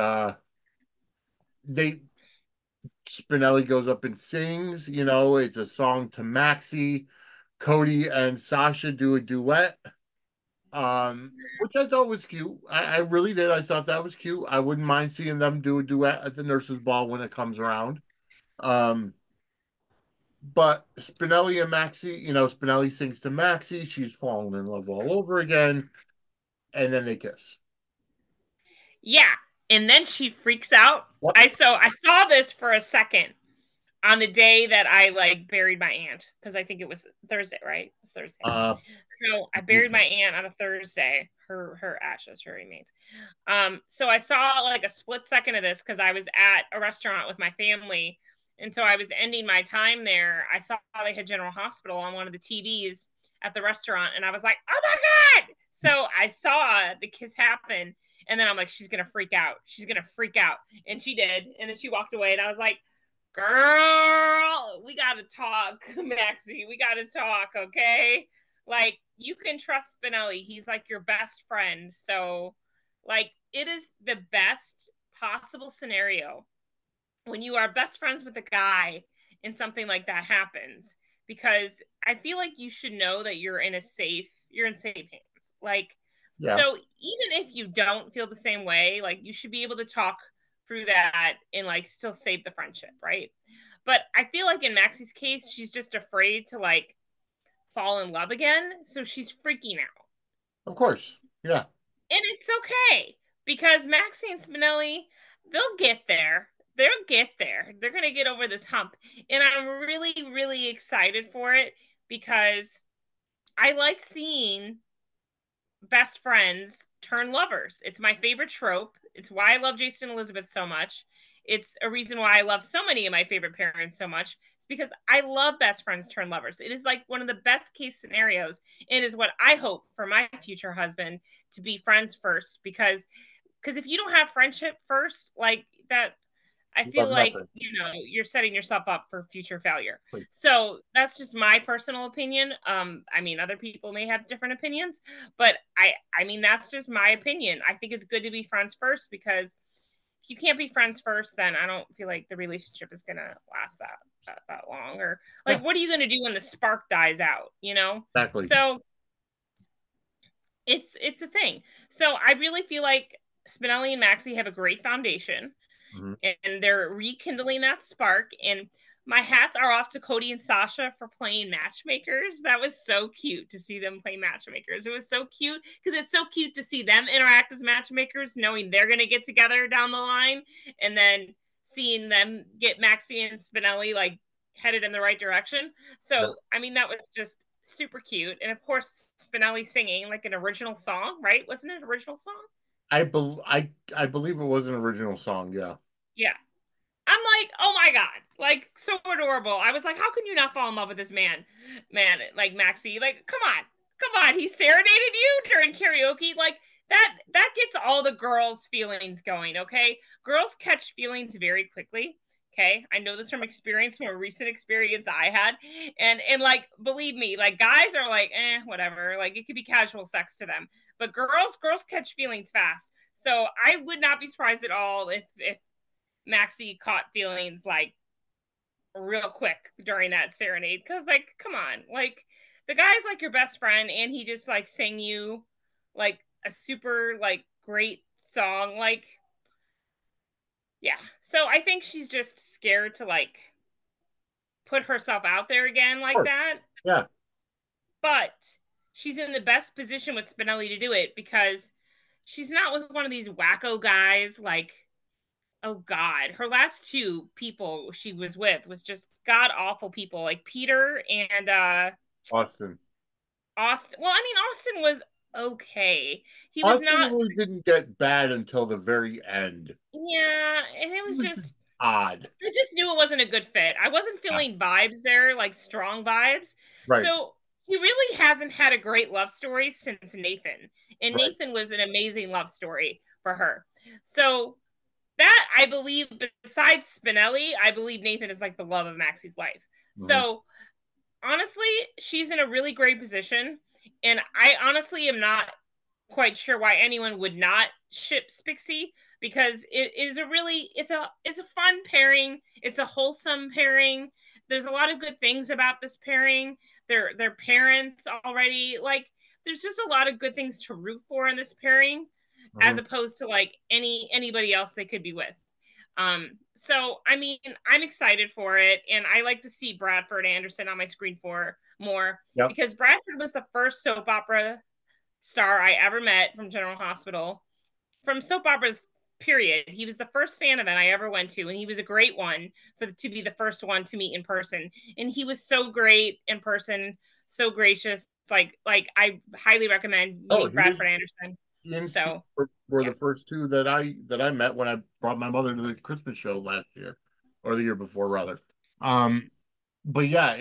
[SPEAKER 1] they Spinelli goes up and sings. It's a song to Maxie. Cody and Sasha do a duet, which I thought was cute. I really did. I thought that was cute. I wouldn't mind seeing them do a duet at the nurses' ball when it comes around. Um, but Spinelli and Maxie, Spinelli sings to Maxie. She's fallen in love all over again, and then they kiss.
[SPEAKER 2] Yeah, and then she freaks out.
[SPEAKER 1] What?
[SPEAKER 2] I saw this for a second on the day that I like buried my aunt because I think it was Thursday, right? It was Thursday.
[SPEAKER 1] Uh,
[SPEAKER 2] So I buried my aunt on a Thursday, her ashes, her remains. So I saw like a split second of this because I was at a restaurant with my family. And so I was ending my time there. I saw they had General Hospital on one of the TVs at the restaurant, and I was like, oh my God. So I saw the kiss happen. And then I'm like, she's going to freak out. She's going to freak out. And she did. And then she walked away. And I was like, girl, we got to talk, Maxie. We got to talk, okay? Like you can trust Spinelli. He's like your best friend. So like it is the best possible scenario when you are best friends with a guy and something like that happens, because I feel like you should know that you're in safe hands. Like,
[SPEAKER 1] Yeah,
[SPEAKER 2] so even if you don't feel the same way, like you should be able to talk through that and like still save the friendship, right? But I feel like in Maxie's case, she's just afraid to like fall in love again, so she's freaking out.
[SPEAKER 1] of course. Yeah,
[SPEAKER 2] And it's okay because Maxie and Spinelli, they'll get there. They'll get there. They're going to get over this hump. And I'm really, really excited for it because I like seeing best friends turn lovers. It's my favorite trope. It's why I love Jason and Elizabeth so much. It's a reason why I love so many of my favorite parents so much. It's because I love best friends turn lovers. It is like one of the best case scenarios. It is what I hope for my future husband, to be friends first, because if you don't have friendship first, like that, I
[SPEAKER 1] you
[SPEAKER 2] feel
[SPEAKER 1] have
[SPEAKER 2] like,
[SPEAKER 1] nothing.
[SPEAKER 2] you're setting yourself up for future failure. So that's just my personal opinion. I mean, other people may have different opinions, but I mean, that's just my opinion. I think it's good to be friends first, because if you can't be friends first, then I don't feel like the relationship is gonna last that long. Or
[SPEAKER 1] Yeah,
[SPEAKER 2] like, what are you gonna do when the spark dies out?
[SPEAKER 1] exactly.
[SPEAKER 2] So it's a thing. So I really feel like Spinelli and Maxie have a great foundation,
[SPEAKER 1] Mhm.
[SPEAKER 2] and they're rekindling that spark. And my hats are off to Cody and Sasha for playing matchmakers. That was so cute to see them play matchmakers. It was so cute because it's so cute to see them interact as matchmakers, knowing they're going to get together down the line, and then seeing them get Maxie and Spinelli like headed in the right direction.
[SPEAKER 1] Yeah.
[SPEAKER 2] So, I mean, that was just super cute. And of course, Spinelli singing like an original song, right? Wasn't it an original song?
[SPEAKER 1] I believe it was an original song. Yeah.
[SPEAKER 2] Yeah. I'm like, oh my god, like so adorable. I was like, how can you not fall in love with this man, like Maxie? Like, come on. He serenaded you during karaoke. Like that gets all the girls' feelings going. Okay, girls catch feelings very quickly. Okay, I know this from experience, from a recent experience I had, and like believe me, like guys are like, whatever. Like it could be casual sex to them, but girls catch feelings fast. So I would not be surprised at all if Maxie caught feelings like real quick during that serenade. Cause like, come on, like the guy's like your best friend, and he just like sang you like a super like great song. Like, yeah. So I think she's just scared to like put herself out there again
[SPEAKER 1] Of
[SPEAKER 2] like
[SPEAKER 1] course.
[SPEAKER 2] that.
[SPEAKER 1] Yeah.
[SPEAKER 2] But she's in the best position with Spinelli to do it, because she's not with one of these wacko guys like, oh god, her last two people she was with was just god awful people, like Peter and
[SPEAKER 1] Austin.
[SPEAKER 2] Austin. Well, I mean, Austin was okay. He was
[SPEAKER 1] Austin
[SPEAKER 2] not.
[SPEAKER 1] really didn't get bad until the very end.
[SPEAKER 2] Yeah, and it
[SPEAKER 1] It
[SPEAKER 2] was
[SPEAKER 1] was just
[SPEAKER 2] just,
[SPEAKER 1] odd.
[SPEAKER 2] I just knew it wasn't a good fit. I wasn't
[SPEAKER 1] Yeah.
[SPEAKER 2] feeling vibes there, like strong vibes.
[SPEAKER 1] Right.
[SPEAKER 2] So he really hasn't had a great love story since Nathan, and
[SPEAKER 1] Right.
[SPEAKER 2] Nathan was an amazing love story for her. So that, I believe, besides Spinelli, I believe Nathan is like the love of Maxie's life.
[SPEAKER 1] Mhm.
[SPEAKER 2] So honestly, she's in a really great position. And I honestly am not quite sure why anyone would not ship Spixie, because it is a really, it's a fun pairing. It's a wholesome pairing. There's a lot of good things about this pairing. Their parents already, like, there's just a lot of good things to root for in this pairing, as
[SPEAKER 1] Mhm.
[SPEAKER 2] opposed to like anybody else they could be with. So I mean, I'm excited for it, and I like to see Bradford Anderson on my screen for more,
[SPEAKER 1] Yep.
[SPEAKER 2] because Bradford was the first soap opera star I ever met from General Hospital. From soap operas, period. He was the first fan event I ever went to, and he was a great one to be the first one to meet in person. And he was so great in person, so gracious. It's like I highly recommend
[SPEAKER 1] Oh,
[SPEAKER 2] meeting Bradford Anderson.
[SPEAKER 1] he and Steve
[SPEAKER 2] So
[SPEAKER 1] were
[SPEAKER 2] yeah.
[SPEAKER 1] the first two that I met when I brought my mother to the Christmas show last year, or the year before, rather. Um, but yeah,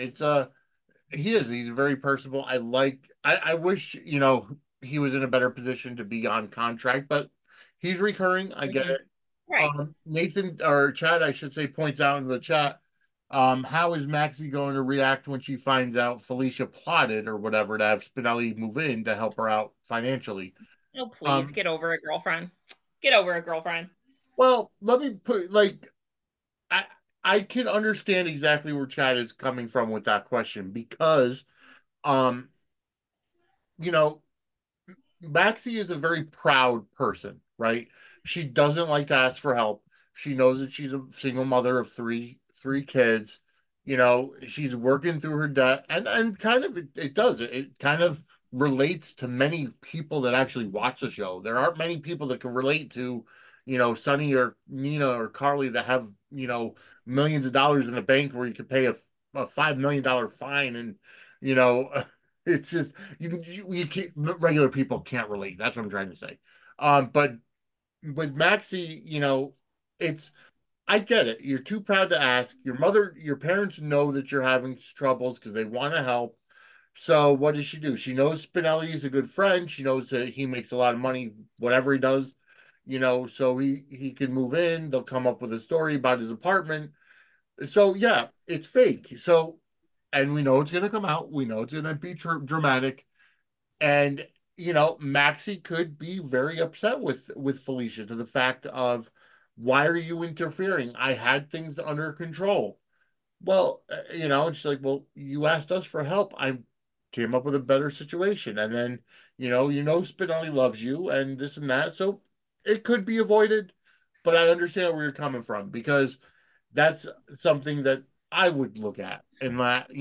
[SPEAKER 1] he's very personable. I wish, he was in a better position to be on contract, but he's recurring. I get
[SPEAKER 2] Mm-hmm.
[SPEAKER 1] it.
[SPEAKER 2] Right.
[SPEAKER 1] Nathan, or Chad, I should say, points out in the chat. How is Maxie going to react when she finds out Felicia plotted or whatever to have Spinelli move in to help her out financially?
[SPEAKER 2] Oh, please
[SPEAKER 1] Um,
[SPEAKER 2] get over it, girlfriend. Get over it, girlfriend.
[SPEAKER 1] well, let me put like I I can understand exactly where Chad is coming from with that question because um, you know, Maxie is a very proud person, right? She doesn't like to ask for help. She knows that she's a single mother of three kids. She's working through her debt, and kind of it does it kind of relates to many people that actually watch the show. There aren't many people that can relate to, Sonny or Nina or Carly that have, millions of dollars in the bank where you could pay a $5 million fine and you know it's just you can't, regular people can't relate. That's what I'm trying to say. But with Maxie, it's I get it. You're too proud to ask. Your parents know that you're having troubles because they want to help. So what does she do? She knows Spinelli is a good friend. She knows that he makes a lot of money, whatever he does. So he can move in. They'll come up with a story about his apartment. So yeah, it's fake. And we know it's going to come out. We know it's going to be dramatic. And Maxie could be very upset with Felicia to the fact of why are you interfering? I had things under control. Well, it's like, well, you asked us for help. I came up with a better situation. And then, Spinelli loves you and this and that. So it could be avoided, but I understand where you're coming from because that's something that I would look at and that,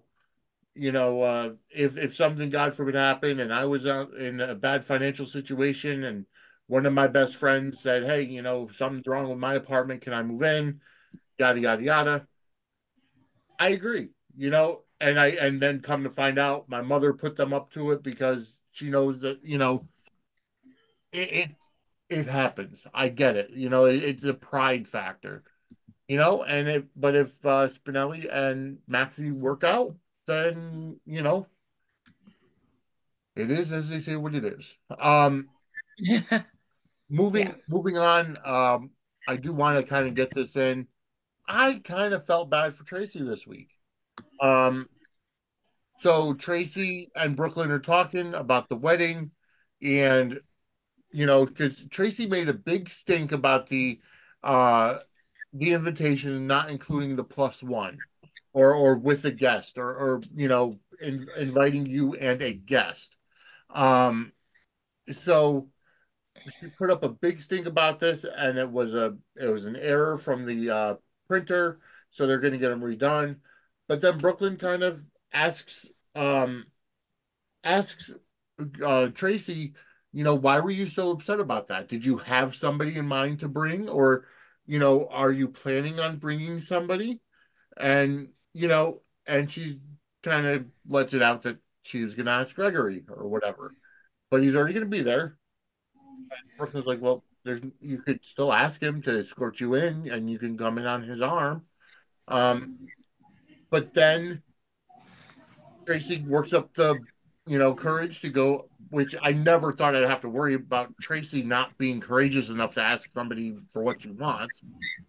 [SPEAKER 1] if something, God forbid, happened and I was out in a bad financial situation and one of my best friends said, hey, something's wrong with my apartment. Can I move in? Yada, yada, yada. I agree, and then come to find out my mother put them up to it because she knows that, it, it, it happens. I get it. It's a pride factor, but if Spinelli and Maxie work out, then, it is as they say what it is.
[SPEAKER 2] Yeah.
[SPEAKER 1] Moving on. I do want to kind of get this in. I kind of felt bad for Tracy this week. Um, so Tracy and Brooklyn are talking about the wedding, and because Tracy made a big stink about uh the invitation not including the plus one, or with a guest, or inviting you and a guest. Um, so she put up a big stink about this, and it was an error from the printer, so they're going to get them redone. But then Brooklyn kind of asks um asks Tracy, why were you so upset about that? Did you have somebody in mind to bring, or are you planning on bringing somebody? And and she kind of lets it out that she was going to ask Gregory or whatever, but he's already going to be there. Brooklyn's like, well, you could still ask him to escort you in, and you can come in on his arm. Um, but then Tracy works up the, courage to go, which I never thought I'd have to worry about Tracy not being courageous enough to ask somebody for what she wants.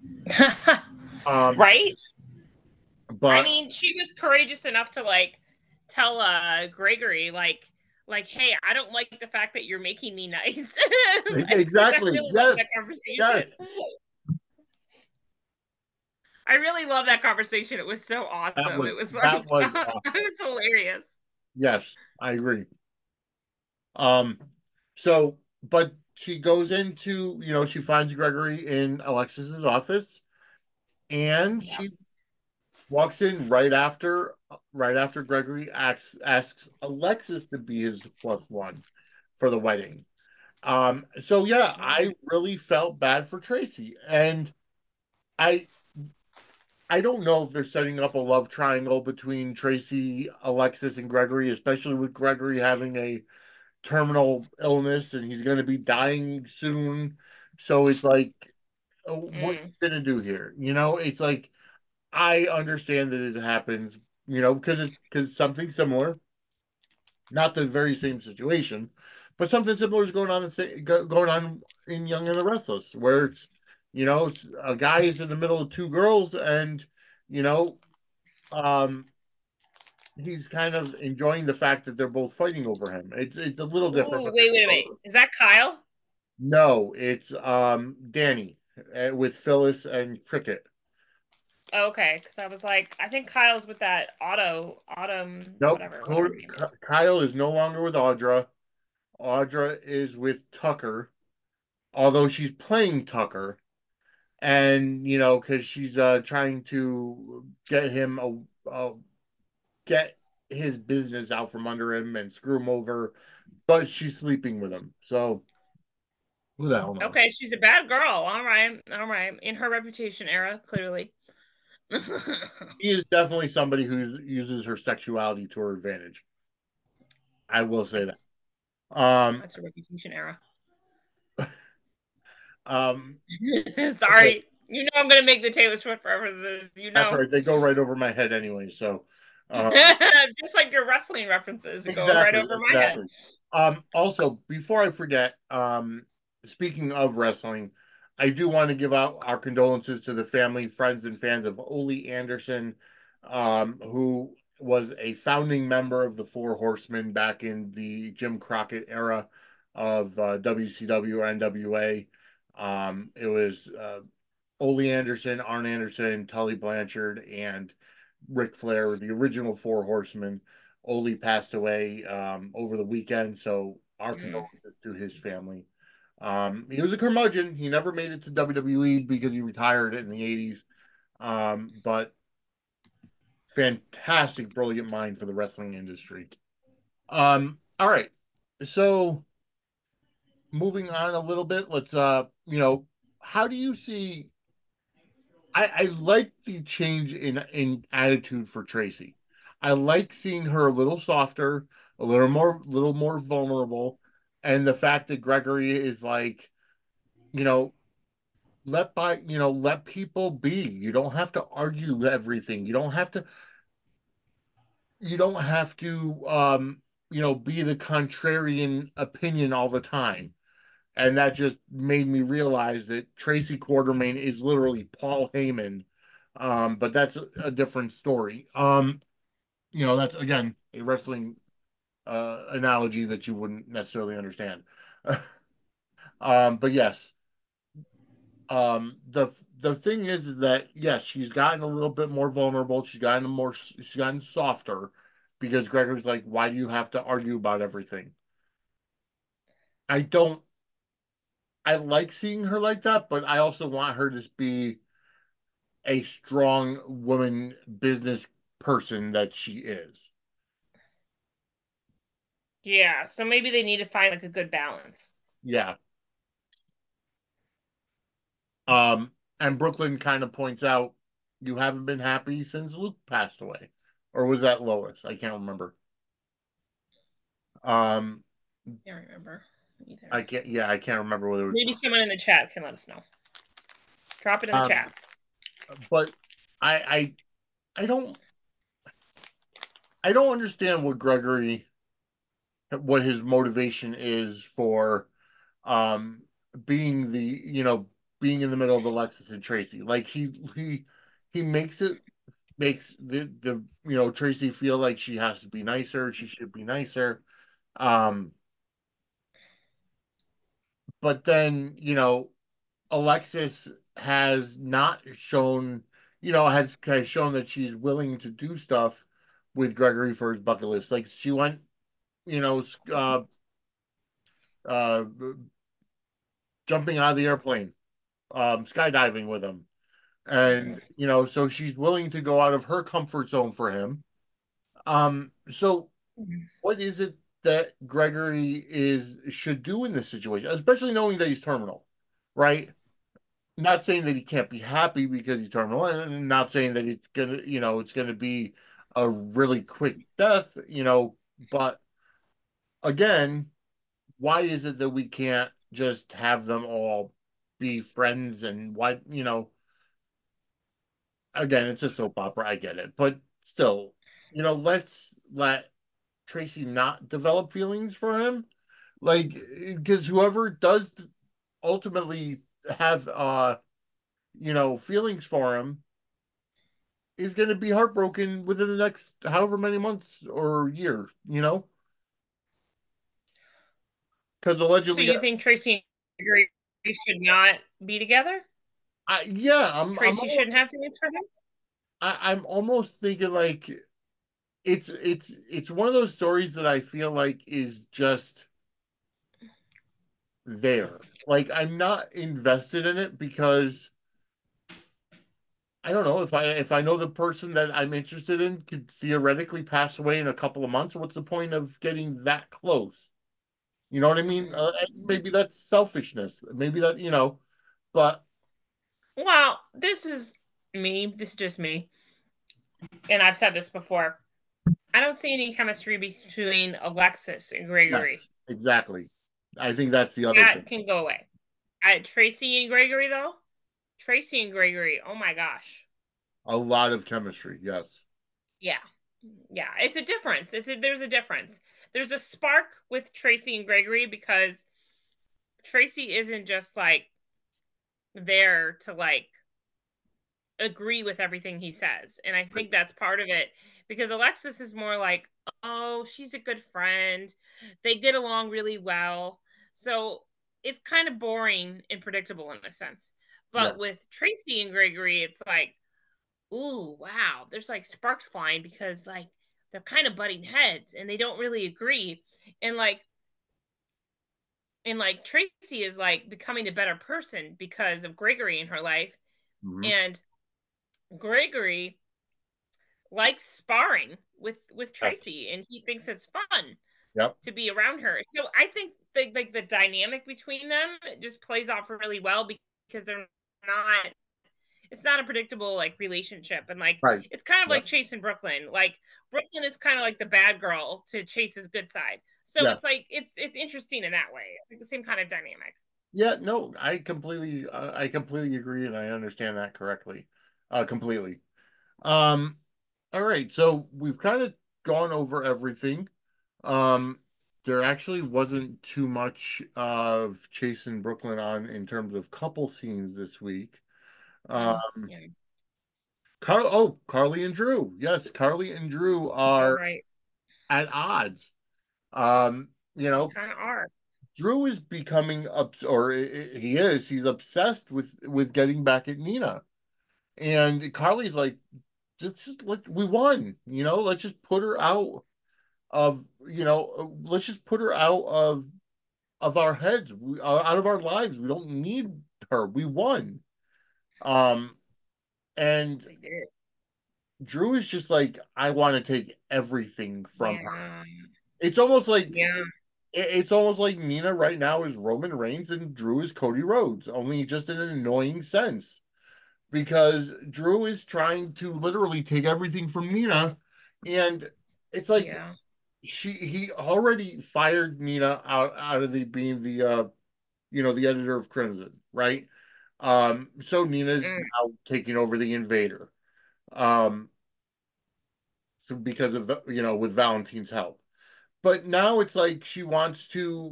[SPEAKER 1] Um,
[SPEAKER 2] Right? I
[SPEAKER 1] but
[SPEAKER 2] mean, she was courageous enough to like tell Gregory like hey, I don't like the fact that you're making me nice. I
[SPEAKER 1] exactly,
[SPEAKER 2] really love that
[SPEAKER 1] yes, yes,
[SPEAKER 2] conversation. I really love that conversation. It was so
[SPEAKER 1] that
[SPEAKER 2] awesome.
[SPEAKER 1] was
[SPEAKER 2] It was like
[SPEAKER 1] that was
[SPEAKER 2] it
[SPEAKER 1] awesome.
[SPEAKER 2] was hilarious.
[SPEAKER 1] Yes, I agree. Um, but she goes into, she finds Gregory in Alexis's office, and
[SPEAKER 2] Yeah.
[SPEAKER 1] she walks in right after Gregory asks Alexis to be his plus one for the wedding. So yeah, I really felt bad for Tracy, and I I don't know if they're setting up a love triangle between Tracy, Alexis, and Gregory, especially with Gregory having a terminal illness and he's going to be dying soon. So it's like, what are
[SPEAKER 2] Mm.
[SPEAKER 1] you going to do here? It's like I understand that it happens, because something similar, not the very same situation, but something similar is going on in Young and the Restless, where it's, a guy is in the middle of two girls, and you know, um, he's kind of enjoying the fact that they're both fighting over him. It's a little different,
[SPEAKER 2] Ooh,
[SPEAKER 1] but
[SPEAKER 2] wait, wait a minute. Is that Kyle?
[SPEAKER 1] no, it's Danny with Phyllis and Cricket.
[SPEAKER 2] Oh, okay, because I was like, I think Kyle's with that Autumn,
[SPEAKER 1] Nope,
[SPEAKER 2] whatever her name is.
[SPEAKER 1] Kyle is no longer with Audra. Audra is with Tucker, although she's playing Tucker, and because she's trying to get him get his business out from under him and screw him over, but she's sleeping with him. So who the hell knows?
[SPEAKER 2] Okay, she's a bad girl. All right, all right. In her Reputation era, clearly.
[SPEAKER 1] He is definitely somebody who uses her sexuality to her advantage. I will say that.
[SPEAKER 2] That's
[SPEAKER 1] Um,
[SPEAKER 2] that's a Reputation era.
[SPEAKER 1] um, okay,
[SPEAKER 2] Sorry. You know I'm gonna make the Taylor Swift references, you
[SPEAKER 1] that's
[SPEAKER 2] know.
[SPEAKER 1] right. They go right over my head anyway. So,
[SPEAKER 2] Just like your wrestling references go right
[SPEAKER 1] exactly,
[SPEAKER 2] over my head.
[SPEAKER 1] exactly. Also, before I forget, speaking of wrestling, I do want to give out our condolences to the family, friends, and fans of Ole Anderson, who was a founding member of the Four Horsemen back in the Jim Crockett era of WCW or NWA. It was Ole Anderson, Arn Anderson, Tully Blanchard, and Ric Flair, the original Four Horsemen. Ole passed away over the weekend, so our
[SPEAKER 2] Mm.
[SPEAKER 1] condolences to his family. He was a curmudgeon. He never made it to WWE because he retired in the 80s. But fantastic, brilliant mind for the wrestling industry. All right. So moving on a little bit, let's how do you see I like the change in attitude for Tracy. I like seeing her a little softer, little more vulnerable, and the fact that Gregory is like, you know, let people be. You don't have to argue everything. You don't have to be the contrarian opinion all the time. And that just made me realize that Tracy Quartermain is literally Paul Heyman. But that's a different story. That's again a wrestling analogy that you wouldn't necessarily understand. But yes, the thing is that yes, she's gotten a little bit more vulnerable. She's gotten softer because Gregory's like, why do you have to argue about everything? I don't. I like seeing her like that, but I also want her to be a strong woman business person that she is.
[SPEAKER 2] Yeah, so maybe they need to find like a good balance.
[SPEAKER 1] Yeah. Um, and Brooklyn kind of points out you haven't been happy since Luke passed away. Or was that Lois? I can't remember. Um,
[SPEAKER 2] Can't remember either.
[SPEAKER 1] I can't remember whether it
[SPEAKER 2] Maybe
[SPEAKER 1] was
[SPEAKER 2] someone in the chat can let us know. Drop it in the
[SPEAKER 1] um,
[SPEAKER 2] chat.
[SPEAKER 1] but I I don't I don't understand what his motivation is for um being being in the middle of Alexis and Tracy. Like he makes the Tracy feel like she has to be nicer, she should be nicer. Um, but then, Alexis has not shown, has shown that she's willing to do stuff with Gregory for his bucket list. Like she went, you know, uh, jumping out of the airplane, skydiving with him.
[SPEAKER 2] Mhm.
[SPEAKER 1] And, so she's willing to go out of her comfort zone for him. So what is it that Gregory is should do in this situation, especially knowing that he's terminal, right? Not saying that he can't be happy because he's terminal, and not saying that it's gonna be a really quick death, but again, why is it that we can't just have them all be friends and why, again, it's a soap opera, I get it, but still, let's let Tracy not develop feelings for him. Like, because whoever does ultimately have feelings for him, is going to be heartbroken within the next however many months or years, because
[SPEAKER 2] So
[SPEAKER 1] allegedly,
[SPEAKER 2] you think Tracy and Gregory should not be together?
[SPEAKER 1] yeah,
[SPEAKER 2] Tracy shouldn't have feelings for him?
[SPEAKER 1] I'm almost thinking like it's one of those stories that I feel like is just there. Like I'm not invested in it because I don't know if I know the person that I'm interested in could theoretically pass away in a couple of months. What's the point of getting that close? You know what I mean?
[SPEAKER 2] Mm.
[SPEAKER 1] Maybe that's selfishness. Maybe that, but
[SPEAKER 2] Well, this is me. This is just me. And I've said this before. I don't see any chemistry between Alexis and Gregory.
[SPEAKER 1] yes, exactly. I think that's the other thing.
[SPEAKER 2] That can go away. Tracy and Gregory, though, Tracy and Gregory, oh my gosh.
[SPEAKER 1] A lot of chemistry. Yes.
[SPEAKER 2] Yeah. Yeah. It's a difference. There's a difference. There's a spark with Tracy and Gregory because Tracy isn't just like there to like agree with everything he says. And I
[SPEAKER 1] Right.
[SPEAKER 2] think that's part of it because Alexis is more like, oh, she's a good friend. They get along really well. So it's kind of boring and predictable in a sense.
[SPEAKER 1] Yeah.
[SPEAKER 2] But with Tracy and Gregory, it's like, ooh, wow, there's like sparks flying because like they're kind of butting heads and they don't really agree. And like Tracy is like becoming a better person because of Gregory in her life.
[SPEAKER 1] Hmm.
[SPEAKER 2] And Gregory likes sparring with
[SPEAKER 1] Yes.
[SPEAKER 2] Tracy and he thinks it's fun
[SPEAKER 1] Yep.
[SPEAKER 2] to be around her. So I think the dynamic between them just plays off really well because they're not it's not a predictable like relationship and like
[SPEAKER 1] Right.
[SPEAKER 2] it's kind of like
[SPEAKER 1] Yep.
[SPEAKER 2] Chase and Brooklyn. Like Brooklyn is kind of like the bad girl to Chase's good side. So
[SPEAKER 1] Yeah.
[SPEAKER 2] it's like it's interesting in that way. It's like the same kind of dynamic.
[SPEAKER 1] Yeah. No, I completely agree, and I understand that correctly, completely. Um, all right. So we've kind of gone over everything. Um, there actually wasn't too much of Chase and Brooklyn on in terms of couple scenes this week.
[SPEAKER 2] Mm,
[SPEAKER 1] Um,
[SPEAKER 2] yeah,
[SPEAKER 1] Carly and Drew. Yes, Carly and Drew
[SPEAKER 2] you're
[SPEAKER 1] are
[SPEAKER 2] right.
[SPEAKER 1] at odds. Um, you
[SPEAKER 2] They
[SPEAKER 1] know,
[SPEAKER 2] kind of are.
[SPEAKER 1] Drew is becoming ups or he is, he's obsessed with getting back at Nina. And Carly's like, just let we won, let's just put her out of, let's just put her out of our heads, out of our lives. We don't need her. We won. Um, and
[SPEAKER 2] They did.
[SPEAKER 1] Drew is just like, I want to take everything from her.
[SPEAKER 2] Yeah,
[SPEAKER 1] It's almost like
[SPEAKER 2] yeah.
[SPEAKER 1] it's almost like Nina right now is Roman Reigns and Drew is Cody Rhodes, only just in an annoying sense. Because Drew is trying to literally take everything from Nina, and it's like
[SPEAKER 2] Yeah.
[SPEAKER 1] he already fired Nina out of the being the editor of Crimson, right? So Nina's
[SPEAKER 2] Mm,
[SPEAKER 1] now taking over the Invader. Um, so because of with Valentine's help. But now it's like she wants to,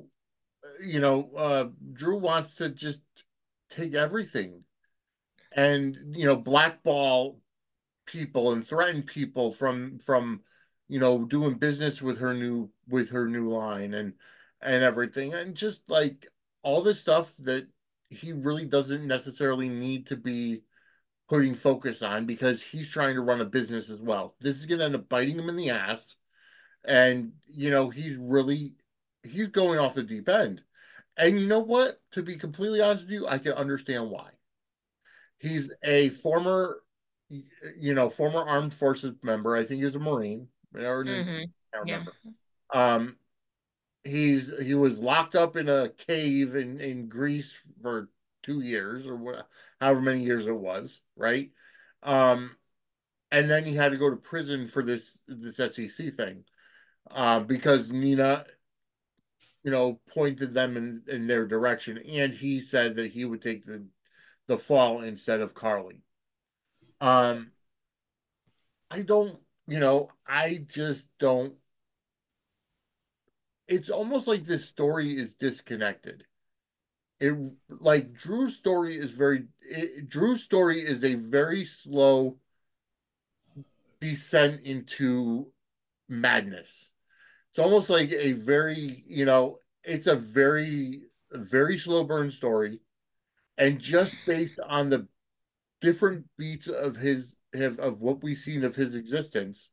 [SPEAKER 1] Drew wants to just take everything and blackball people and threaten people from doing business with her new line and everything, and just like all this stuff that he really doesn't necessarily need to be putting focus on because he's trying to run a business as well. This is going to end up biting him in the ass, and he's going off the deep end. And you know what? To be completely honest with you, I can understand why. He's a former armed forces member. I think he was a Marine, or I
[SPEAKER 2] mm-hmm.
[SPEAKER 1] can't
[SPEAKER 2] Yeah.
[SPEAKER 1] remember. Um, he was locked up in a cave in Greece for 2 years or however many years it was, right? Um, and then he had to go to prison for this SEC thing, because Nina, pointed them in their direction, and he said that he would take the fall instead of Carly. Um, I don't, I just don't. It's almost like this story is disconnected. It like Drew's story is a very slow descent into madness. It's almost like a very, it's a very slow burn story. And just based on the different beats of of what we've seen of his existence.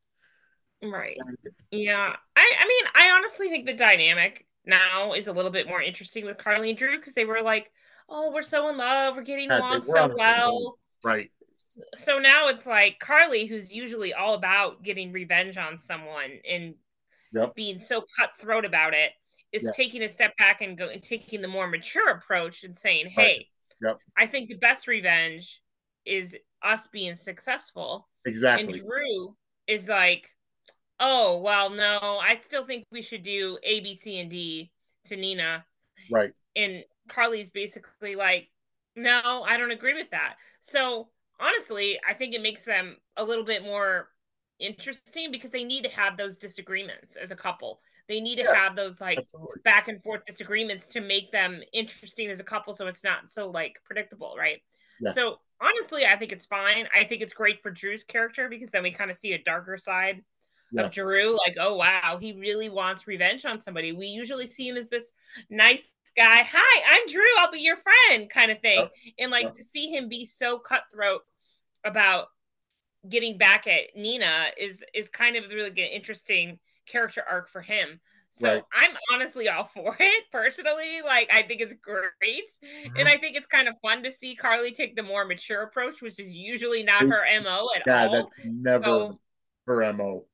[SPEAKER 2] Right. Yeah. I mean, I honestly think the dynamic now is a little bit more interesting with Carly and Drew because they were like, "Oh, we're so in love, we're getting
[SPEAKER 1] Yeah, they
[SPEAKER 2] along
[SPEAKER 1] were
[SPEAKER 2] so
[SPEAKER 1] on the same page.
[SPEAKER 2] well."
[SPEAKER 1] Right.
[SPEAKER 2] So now it's like Carly, who's usually all about getting revenge on someone and
[SPEAKER 1] Yep.
[SPEAKER 2] being so cutthroat about it, is
[SPEAKER 1] Yeah.
[SPEAKER 2] taking a step back and go and taking the more mature approach and saying,
[SPEAKER 1] Right.
[SPEAKER 2] "Hey,
[SPEAKER 1] Yep.
[SPEAKER 2] I think the best revenge is us being successful." And
[SPEAKER 1] Exactly.
[SPEAKER 2] Drew is like, "Oh, well, no, I still think we should do A, B, C, and D to Nina."
[SPEAKER 1] Right.
[SPEAKER 2] And Carly's basically like, "No, I don't agree with that." So honestly, I think it makes them a little bit more interesting because they need to have those disagreements as a couple. They need to
[SPEAKER 1] Yeah.
[SPEAKER 2] have those like
[SPEAKER 1] Absolutely.
[SPEAKER 2] back and forth disagreements to make them interesting as a couple so it's not so like predictable, right?
[SPEAKER 1] Yeah.
[SPEAKER 2] So honestly, I think it's fine. I think it's great for Drew's character because then we kind of see a darker side of
[SPEAKER 1] Yeah.
[SPEAKER 2] Drew. Like, oh wow, he really wants revenge on somebody. We usually see him as this nice guy. Hi, I'm Drew. I'll be your friend, kind of thing.
[SPEAKER 1] Yep.
[SPEAKER 2] And like
[SPEAKER 1] Yep.
[SPEAKER 2] to see him be so cutthroat about getting back at Nina is kind of really an interesting character arc for him. So
[SPEAKER 1] Right.
[SPEAKER 2] I'm honestly all for it personally. Like I think it's great. And
[SPEAKER 1] Mhm.
[SPEAKER 2] I think it's kind of fun to see Carly take the more mature approach, which is usually not her MO at
[SPEAKER 1] Yeah,
[SPEAKER 2] all.
[SPEAKER 1] that's never
[SPEAKER 2] So
[SPEAKER 1] her MO.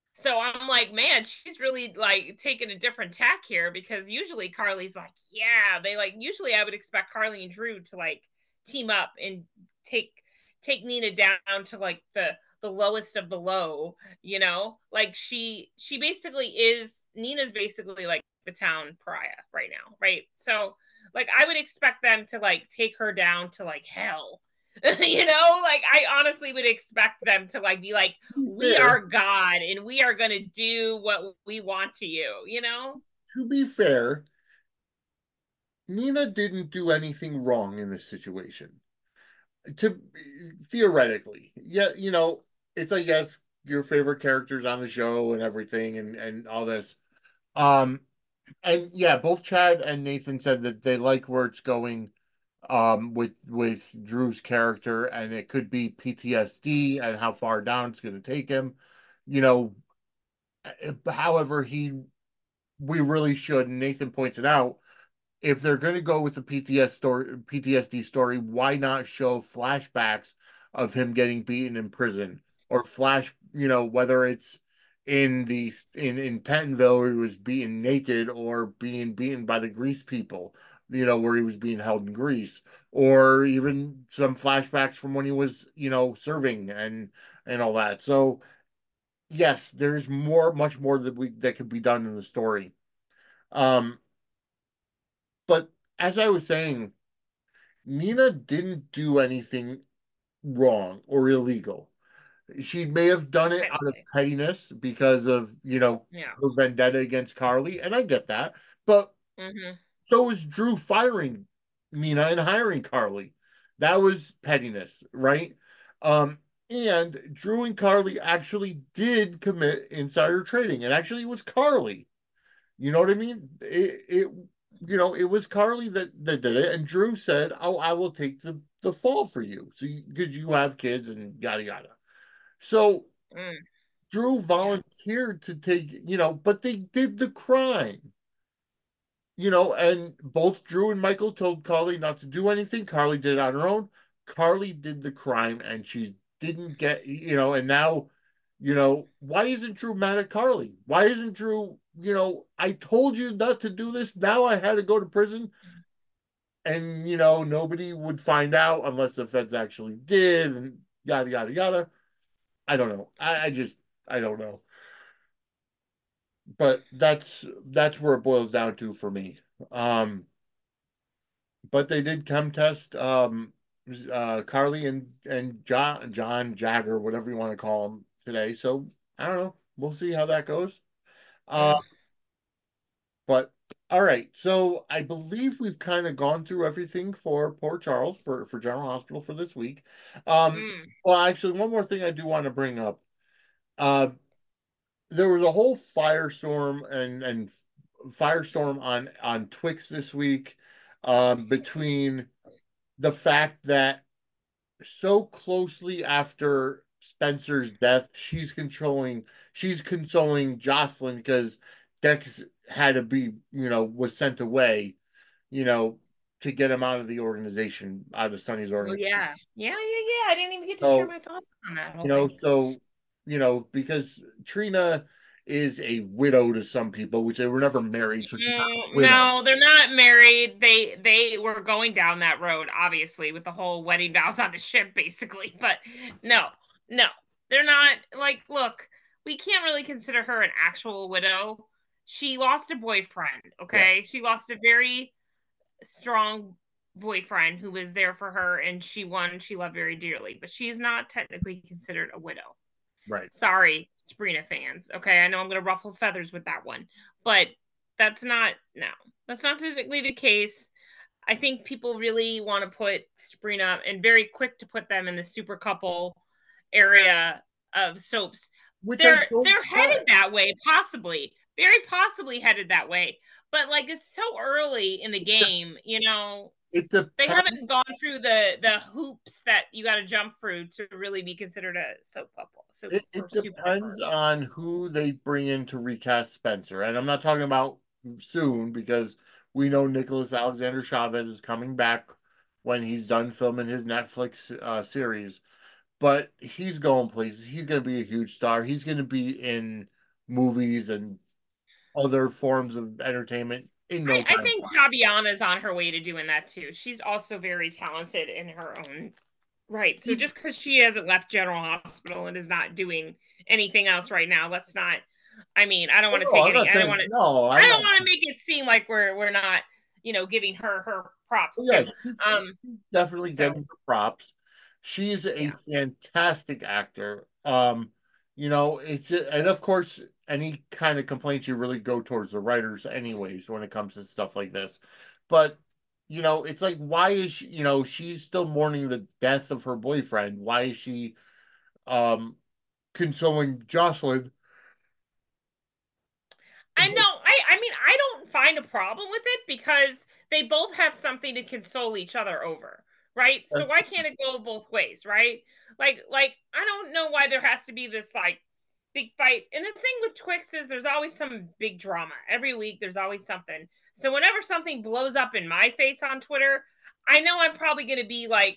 [SPEAKER 2] I'm like, man, she's really like taking a different tack here because usually Carly's like, yeah, they like usually I would expect Carly and Drew to like team up and take take Nina down to like the lowest of the low, you know? Like she basically is Nina's basically like the town pariah right now, right? So like I would expect them to like take her down to like hell. You know, like I honestly would expect them to like be like,
[SPEAKER 1] To be
[SPEAKER 2] we
[SPEAKER 1] fair,
[SPEAKER 2] are God and we are going to do what we want to you, you know?
[SPEAKER 1] to be fair, Nina didn't do anything wrong in this situation. To theoretically, yeah, it's like yes, your favorite characters on the show and everything and all this. Um, and yeah, both Chad and Nathan said that they like where it's going with Drew's character, and it could be PTSD and how far down it's going to take him. You know, however, we really should, and Nathan points it out, if they're going to go with the PTSD story, why not show flashbacks of him getting beaten in prison or whether it's in Pentonville where he was beaten naked or being beaten by the Grease people, where he was being held in Greece, or even some flashbacks from when he was, serving and all that. So yes, there's much more that could be done in the story. Um, but as I was saying, Nina didn't do anything wrong or illegal. She may have done it out of
[SPEAKER 2] Technically.
[SPEAKER 1] pettiness because of,
[SPEAKER 2] Yeah.
[SPEAKER 1] her vendetta against Carly, and I get that. But
[SPEAKER 2] Mm-hmm.
[SPEAKER 1] so was Drew firing Nina and hiring Carly. That was pettiness, right? Um, and Drew and Carly actually did commit insider trading. And actually it was Carly. You know what I mean? It was Carly that did it, and Drew said, "Oh, I will take the fall for you, so because you have kids and yada yada." So
[SPEAKER 2] Mm.
[SPEAKER 1] Drew
[SPEAKER 2] Yeah.
[SPEAKER 1] volunteered to take, but they did the crime, and both Drew and Michael told Carly not to do anything. Carly did it on her own. Carly did the crime, and she didn't get, and now, why isn't Drew mad at Carly? Why isn't Drew, I told you not to do this. Now I had to go to prison, and, nobody would find out unless the feds actually did, and yada, yada, yada. I don't know. I don't know. But that's where it boils down to for me. Um, but they did chem test Carly and John Jagger, whatever you want to call him today. So I don't know. We'll see how that goes. Uh,
[SPEAKER 2] Mm.
[SPEAKER 1] but all right. So I believe we've kind of gone through everything for Port Charles for General Hospital for this week. Um,
[SPEAKER 2] Mm.
[SPEAKER 1] well, actually, one more thing I do want to bring up. Uh, there was a whole firestorm and firestorm on Twix this week, between the fact that so closely after Spencer's death, she's consoling Jocelyn because Dex had to be, was sent away, you know, to get him out of the organization, out of Sonny's
[SPEAKER 2] Oh
[SPEAKER 1] organization.
[SPEAKER 2] yeah. Yeah, yeah, yeah. I didn't even get to share
[SPEAKER 1] So,
[SPEAKER 2] my thoughts on that whole
[SPEAKER 1] you know,
[SPEAKER 2] thing.
[SPEAKER 1] so, because Trina is a widow to some people, which they were never married, so she's not a widow.
[SPEAKER 2] No, they're not married. They were going down that road, obviously, with the whole wedding vows on the ship, basically. But no, no, they're not. Like, look, we can't really consider her an actual widow. She lost a boyfriend,
[SPEAKER 1] Yeah,
[SPEAKER 2] okay? She lost a very strong boyfriend who was there for her, and she loved very dearly, but she's not technically considered a widow.
[SPEAKER 1] right.
[SPEAKER 2] Sorry, Sabrina fans. Okay, I know I'm going to ruffle feathers with that one, but that's not, no, that's not typically the case. I think people really want to put Sabrina and very quick to put them in the super couple area of soaps.
[SPEAKER 1] Which I don't
[SPEAKER 2] They're headed
[SPEAKER 1] get.
[SPEAKER 2] that way, possibly, very possibly headed that way. But like it's so early in the game,
[SPEAKER 1] It
[SPEAKER 2] they
[SPEAKER 1] depends.
[SPEAKER 2] haven't gone through the hoops that you got to jump through to really be considered a soap couple, soap or
[SPEAKER 1] It
[SPEAKER 2] super
[SPEAKER 1] depends
[SPEAKER 2] couple.
[SPEAKER 1] on who they bring in to recast Spencer. And I'm not talking about soon because we know Nicholas Alexander Chavez is coming back when he's done filming his Netflix series. But he's going places. He's going to be a huge star. He's going to be in movies and other forms of entertainment in no
[SPEAKER 2] I
[SPEAKER 1] time
[SPEAKER 2] think
[SPEAKER 1] flat.
[SPEAKER 2] Tabiana's on her way to doing that too. She's also very talented in her own right. So
[SPEAKER 1] He's,
[SPEAKER 2] just because she hasn't left General Hospital and is not doing anything else right now, let's not. I mean, I don't want to
[SPEAKER 1] no,
[SPEAKER 2] take
[SPEAKER 1] I'm
[SPEAKER 2] any.
[SPEAKER 1] not
[SPEAKER 2] I don't
[SPEAKER 1] saying
[SPEAKER 2] want to.
[SPEAKER 1] no.
[SPEAKER 2] I
[SPEAKER 1] I'm
[SPEAKER 2] don't
[SPEAKER 1] not.
[SPEAKER 2] want to make it seem like we're not, giving her props
[SPEAKER 1] Yeah,
[SPEAKER 2] too.
[SPEAKER 1] she's definitely
[SPEAKER 2] So
[SPEAKER 1] getting the props. She's a
[SPEAKER 2] yeah.
[SPEAKER 1] fantastic actor. And of course, any kind of complaints you really go towards the writers, anyways, when it comes to stuff like this. But it's like, why is she? She's still mourning the death of her boyfriend. Why is she um consoling Jocelyn?
[SPEAKER 2] I know. I mean, I don't find a problem with it because they both have something to console each other over, right? So why can't it go both ways, right? Like I don't know why there has to be this like big fight. And the thing with Twix is there's always some big drama. Every week there's always something. So whenever something blows up in my face on Twitter, I know I'm probably going to be like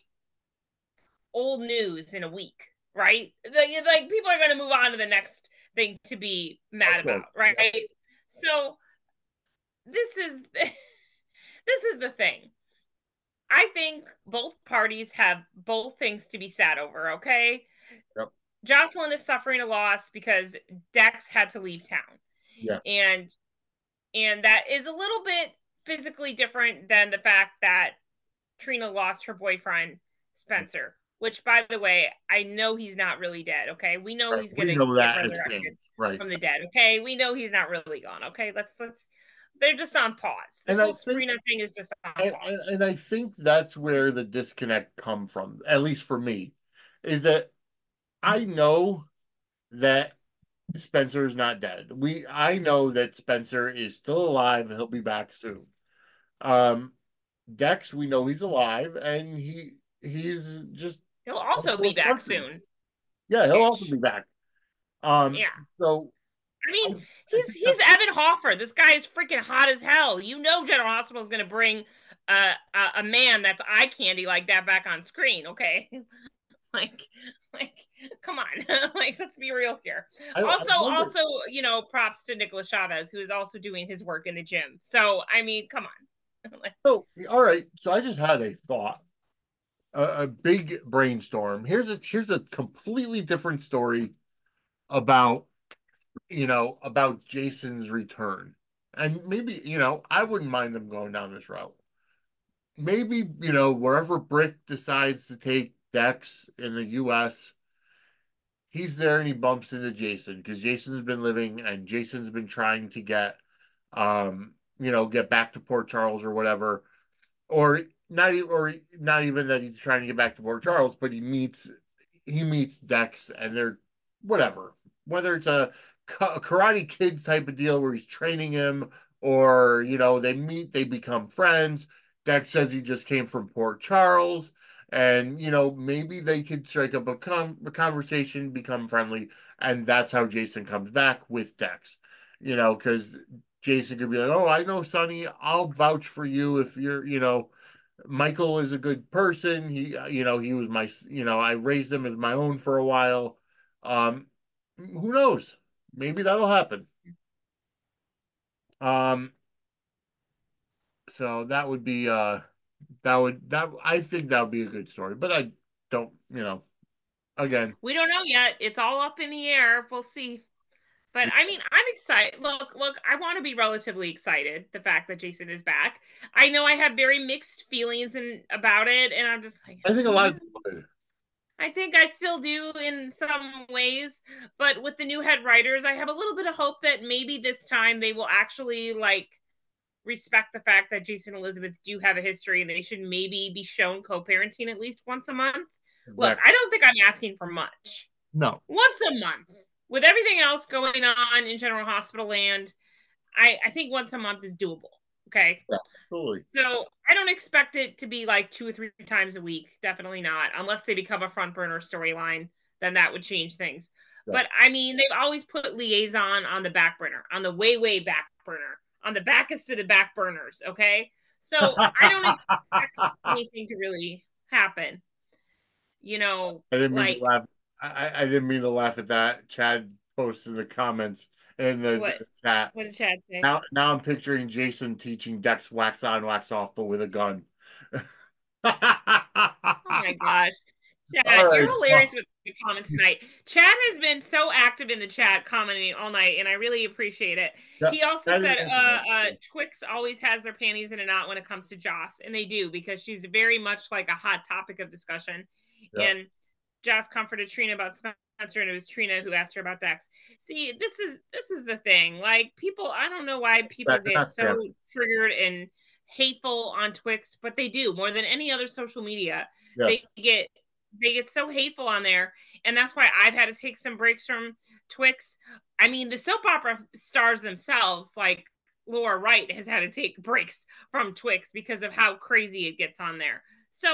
[SPEAKER 2] old news in a week, right? Like people are going to move on to the next thing to be
[SPEAKER 1] Of
[SPEAKER 2] mad
[SPEAKER 1] course,
[SPEAKER 2] about,
[SPEAKER 1] yeah.
[SPEAKER 2] right? So this is this is the thing. I think both parties have both things to be sad over, okay?
[SPEAKER 1] Yep.
[SPEAKER 2] Jocelyn is suffering a loss because Dex had to leave town.
[SPEAKER 1] Yeah.
[SPEAKER 2] And that is a little bit physically different than the fact that Trina lost her boyfriend Spencer, which by the way, I know he's not really dead, okay? We know
[SPEAKER 1] Right.
[SPEAKER 2] he's going
[SPEAKER 1] We
[SPEAKER 2] to
[SPEAKER 1] know
[SPEAKER 2] get
[SPEAKER 1] that as
[SPEAKER 2] resurrected
[SPEAKER 1] fans, right?
[SPEAKER 2] from the dead, okay? We know he's not really gone, okay? Let's they're just on pause. The
[SPEAKER 1] And I
[SPEAKER 2] whole
[SPEAKER 1] think
[SPEAKER 2] Sabrina thing is just on
[SPEAKER 1] and,
[SPEAKER 2] pause.
[SPEAKER 1] and I think that's where the disconnect come from, at least for me, is that I know that Spencer is not dead. I know that Spencer is still alive and he'll be back soon. Um, Dex, we know he's alive and he's just
[SPEAKER 2] He'll also
[SPEAKER 1] also
[SPEAKER 2] be
[SPEAKER 1] a
[SPEAKER 2] back
[SPEAKER 1] person.
[SPEAKER 2] soon
[SPEAKER 1] Yeah, he'll also be
[SPEAKER 2] ish.
[SPEAKER 1] back. Um,
[SPEAKER 2] Yeah.
[SPEAKER 1] so
[SPEAKER 2] I mean,
[SPEAKER 1] I
[SPEAKER 2] he's
[SPEAKER 1] think
[SPEAKER 2] he's Evan Hoffer. This guy is freaking hot as hell. You know, General Hospital is going to bring a man that's eye candy like that back on screen. Okay, like like come on, like let's be real here.
[SPEAKER 1] I wonder.
[SPEAKER 2] Also, props to Nicholas Chavez who is also doing his work in the gym. So I mean, come on.
[SPEAKER 1] So all right, so I just had a thought, a big brainstorm. Here's a completely different story about about Jason's return. And maybe, I wouldn't mind them going down this route. Maybe, wherever Brick decides to take Dex in the US, he's there and he bumps into Jason because Jason's been living and Jason's been trying to get back to Port Charles or whatever. Or not even that he's trying to get back to Port Charles, but he meets Dex and they're whatever. whether it's a Karate Kid type of deal where he's training him, or they meet, they become friends. Dex says he just came from Port Charles, and maybe they could strike up a conversation, become friendly, and that's how Jason comes back with Dex. Because Jason could be like, "Oh, I know Sonny. I'll vouch for you if Michael is a good person. He was I raised him as my own for a while. Who knows? Maybe that'll happen. Um, so that would be that I think that would be a good story, but I don't, again,
[SPEAKER 2] We don't know yet. It's all up in the air. We'll see. But I mean, I'm excited. Look, I want to be relatively excited the fact that Jason is back. I know I have very mixed feelings about it, and I'm just like,
[SPEAKER 1] I think a lot of people did.
[SPEAKER 2] I think I still do in some ways, but with the new head writers, I have a little bit of hope that maybe this time they will actually like respect the fact that Jason and Elizabeth do have a history and they should maybe be shown co-parenting at least once a month. Look,
[SPEAKER 1] Exactly.
[SPEAKER 2] I don't think I'm asking for much.
[SPEAKER 1] No.
[SPEAKER 2] Once a month. With everything else going on in General Hospital land, I think once a month is doable. Okay.
[SPEAKER 1] Yeah, absolutely.
[SPEAKER 2] So I don't expect it to be like 2 or 3 times a week. Definitely not. Unless they become a front burner storyline, then that would change things.
[SPEAKER 1] Yes.
[SPEAKER 2] But I mean, they've always put liaison on the back burner, on the way, way back burner, on the backest of the back burners. Okay. So I don't expect anything to really happen.
[SPEAKER 1] I didn't mean to
[SPEAKER 2] Like
[SPEAKER 1] laugh. I didn't mean to laugh at that. Chad posted in the comments in
[SPEAKER 2] what?
[SPEAKER 1] the chat.
[SPEAKER 2] What did Chad say?
[SPEAKER 1] Now I'm picturing Jason teaching Dex wax on, wax off, but with a gun. All
[SPEAKER 2] Oh my gosh. Chad, you're
[SPEAKER 1] right.
[SPEAKER 2] hilarious
[SPEAKER 1] Well,
[SPEAKER 2] with the comments tonight. Chad has been so active in the chat commenting all night, and I really appreciate it.
[SPEAKER 1] yeah,
[SPEAKER 2] He also
[SPEAKER 1] that is
[SPEAKER 2] said
[SPEAKER 1] interesting.
[SPEAKER 2] Twix always has their panties in a knot when it comes to Joss, and they do because she's very much like a hot topic of discussion.
[SPEAKER 1] Yeah,
[SPEAKER 2] And Joss comforted Trina about Spencer, and it was Trina who asked her about Dex. See, this is the thing. Like people, I don't know why people get
[SPEAKER 1] that's
[SPEAKER 2] so
[SPEAKER 1] fair.
[SPEAKER 2] triggered and hateful on Twix, but they do more than any other social media. They
[SPEAKER 1] Yes.
[SPEAKER 2] get they get so hateful on there, and that's why I've had to take some breaks from Twix. I mean, the soap opera stars themselves, like Laura Wright, has had to take breaks from Twix because of how crazy it gets on there. So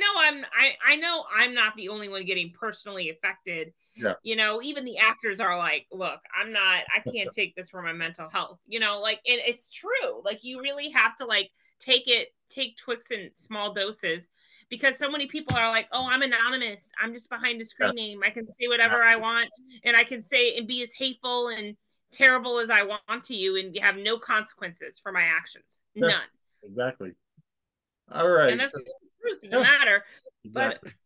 [SPEAKER 2] I know I'm not the only one getting personally affected.
[SPEAKER 1] Yeah.
[SPEAKER 2] Even the actors are like, look, I can't take this for my mental health. Like it's true. Like you really have to like take Twix in small doses because so many people are like, oh, I'm anonymous. I'm just behind a
[SPEAKER 1] Yeah.
[SPEAKER 2] screen name. I can say whatever I want and I can say and be as hateful and terrible as I want to you and have no consequences for my actions.
[SPEAKER 1] Yeah.
[SPEAKER 2] None.
[SPEAKER 1] Exactly. All
[SPEAKER 2] And
[SPEAKER 1] right.
[SPEAKER 2] that's
[SPEAKER 1] So,
[SPEAKER 2] just the truth of the
[SPEAKER 1] yeah.
[SPEAKER 2] matter. But
[SPEAKER 1] Exactly.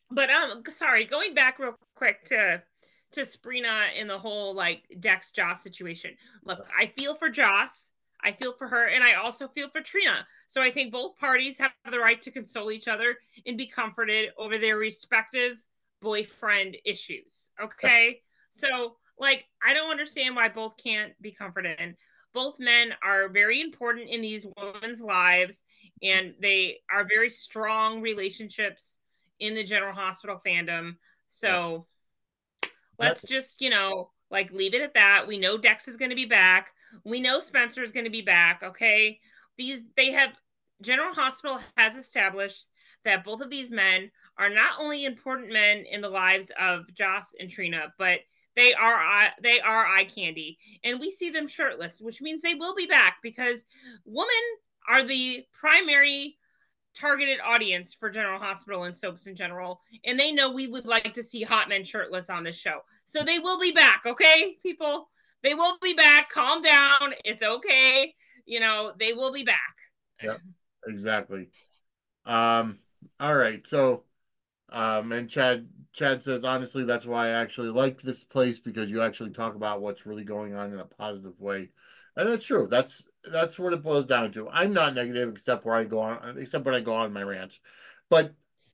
[SPEAKER 2] sorry, going back real quick to Sprina in the whole like Dex Joss situation. Look, I feel for Joss. I feel for her, and I also feel for Trina. So I think both parties have the right to console each other and be comforted over their respective boyfriend issues.
[SPEAKER 1] Yeah.
[SPEAKER 2] Okay, so like I don't understand why both can't be comforted. Both men are very important in these women's lives, and they are very strong relationships in the General Hospital fandom.
[SPEAKER 1] Yeah.
[SPEAKER 2] So
[SPEAKER 1] That,
[SPEAKER 2] let's just, like leave it at that. We know Dex is going to be back. We know Spencer is going to be back. Okay. They have, General Hospital has established that both of these men are not only important men in the lives of Joss and Trina, but they are eye candy, and we see them shirtless, which means they will be back because women are the primary targeted audience for General Hospital and soaps in general, and they know we would like to see hot men shirtless on this show. So they will be back, okay, people? They will be back. Calm down. It's okay. They will be back.
[SPEAKER 1] yeah. Exactly. Um, all right. So, and Chad says, honestly, that's why I actually like this place because you actually talk about what's really going on in a positive way. And that's true. That's what it boils down to. I'm not negative except when I go on my rants. But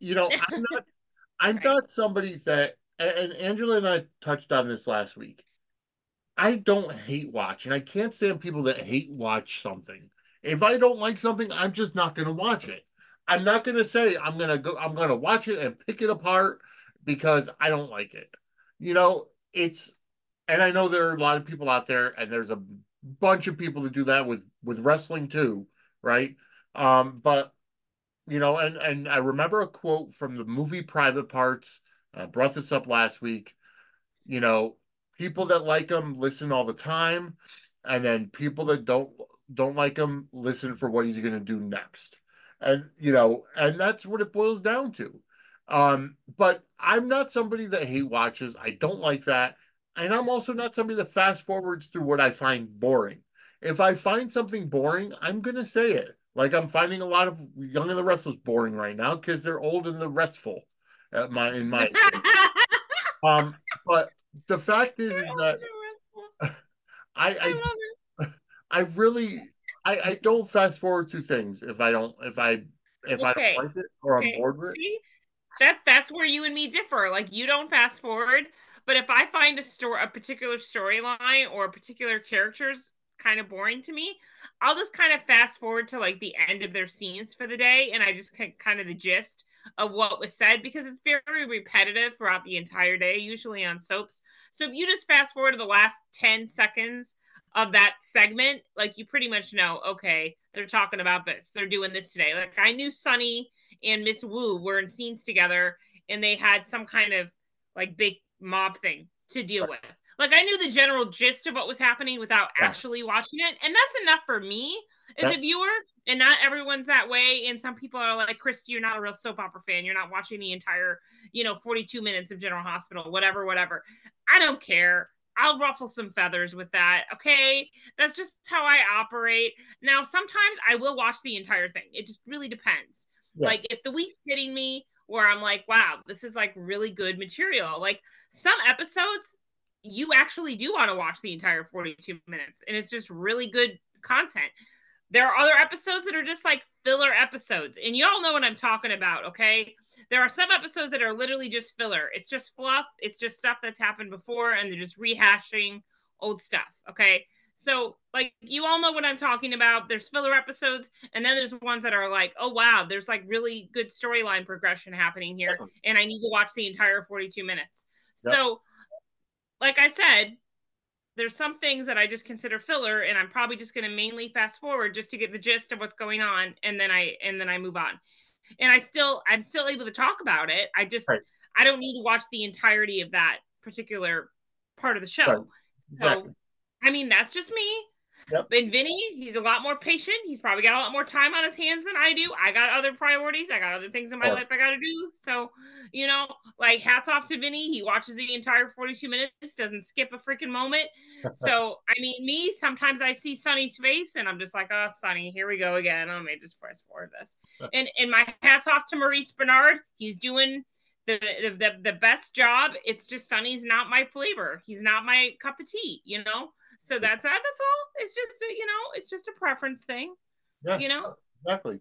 [SPEAKER 1] I'm
[SPEAKER 2] Right.
[SPEAKER 1] not somebody that, and Angela and I touched on this last week. I don't hate watch, and I can't stand people that hate watch something. If I don't like something, I'm just not going to watch it. I'm not going to say I'm going to watch it and pick it apart because I don't like it. It's and I know there are a lot of people out there, and there's a bunch of people that do that with wrestling too, right? But and I remember a quote from the movie Private Parts. I brought this up last week. You know, people that like him listen all the time, and then people that don't like him listen for what he's going to do next. And and that's what it boils down to. But I'm not somebody that hate watches. I don't like that. And I'm also not somebody that fast forwards through what I find boring. If I find something boring, I'm gonna say it. Like I'm finding a lot of Young and the Restless boring right now because they're old and the restful, in my opinion. Um, but the fact is that I
[SPEAKER 2] I love
[SPEAKER 1] I really I don't fast forward through things if
[SPEAKER 2] it.
[SPEAKER 1] I don't
[SPEAKER 2] Okay.
[SPEAKER 1] like it or I'm
[SPEAKER 2] Okay.
[SPEAKER 1] bored with it.
[SPEAKER 2] See? That's where you and me differ. Like you don't fast forward, but if I find a particular storyline or a particular character's kind of boring to me, I'll just kind of fast forward to like the end of their scenes for the day, and I just kind of the gist of what was said because it's very repetitive throughout the entire day, usually on soaps. So if you just fast forward to the last 10 seconds of that segment, like you pretty much know, okay, they're talking about this, they're doing this today. Like I knew Sunny and Miss Wu were in scenes together and they had some kind of like big mob thing to deal with. Like I knew the general gist of what was happening without
[SPEAKER 1] Yeah,
[SPEAKER 2] actually watching it. And that's enough for me as
[SPEAKER 1] that
[SPEAKER 2] a viewer. And not everyone's that way. And some people are like, Christy, you're not a real soap opera fan. You're not watching the entire, 42 minutes of General Hospital, whatever, whatever. I don't care. I'll ruffle some feathers with that. Okay. That's just how I operate. Now, sometimes I will watch the entire thing. It just really depends.
[SPEAKER 1] yeah.
[SPEAKER 2] Like if the week's hitting me where I'm like, wow, this is like really good material. Like some episodes, you actually do want to watch the entire 42 minutes and it's just really good content. There are other episodes that are just like filler episodes, and y'all know what I'm talking about, okay? There are some episodes that are literally just filler. It's just fluff. It's just stuff that's happened before, and they're just rehashing old stuff, okay? So, like, you all know what I'm talking about. There's filler episodes, and then there's ones that are like, oh, wow, there's like really good storyline progression happening here,
[SPEAKER 1] Definitely.
[SPEAKER 2] and I need to watch the entire 42 minutes.
[SPEAKER 1] Yep.
[SPEAKER 2] So, like I said, there's some things that I just consider filler, and I'm probably just going to mainly fast forward just to get the gist of what's going on, and then I move on. And I'm still able to talk about it.
[SPEAKER 1] Right.
[SPEAKER 2] I don't need to watch the entirety of that particular part of the
[SPEAKER 1] Right.
[SPEAKER 2] show. So,
[SPEAKER 1] Exactly.
[SPEAKER 2] I mean, that's just me.
[SPEAKER 1] Yep.
[SPEAKER 2] And Vinny, he's a lot more patient. He's probably got a lot more time on his hands than I do. I got other priorities. I got other things in my
[SPEAKER 1] Or
[SPEAKER 2] life I got to do. So, like hats off to Vinny. He watches the entire 42 minutes, doesn't skip a freaking moment. So, I mean, me, sometimes I see Sonny's face and I'm just like, oh, Sonny, here we go again. Let me just fast forward this. And my hats off to Maurice Bernard. He's doing the best job. It's just Sonny's not my flavor. He's not my cup of tea. So that's that. That's all. It's just a preference thing.
[SPEAKER 1] yeah,
[SPEAKER 2] You know.
[SPEAKER 1] exactly.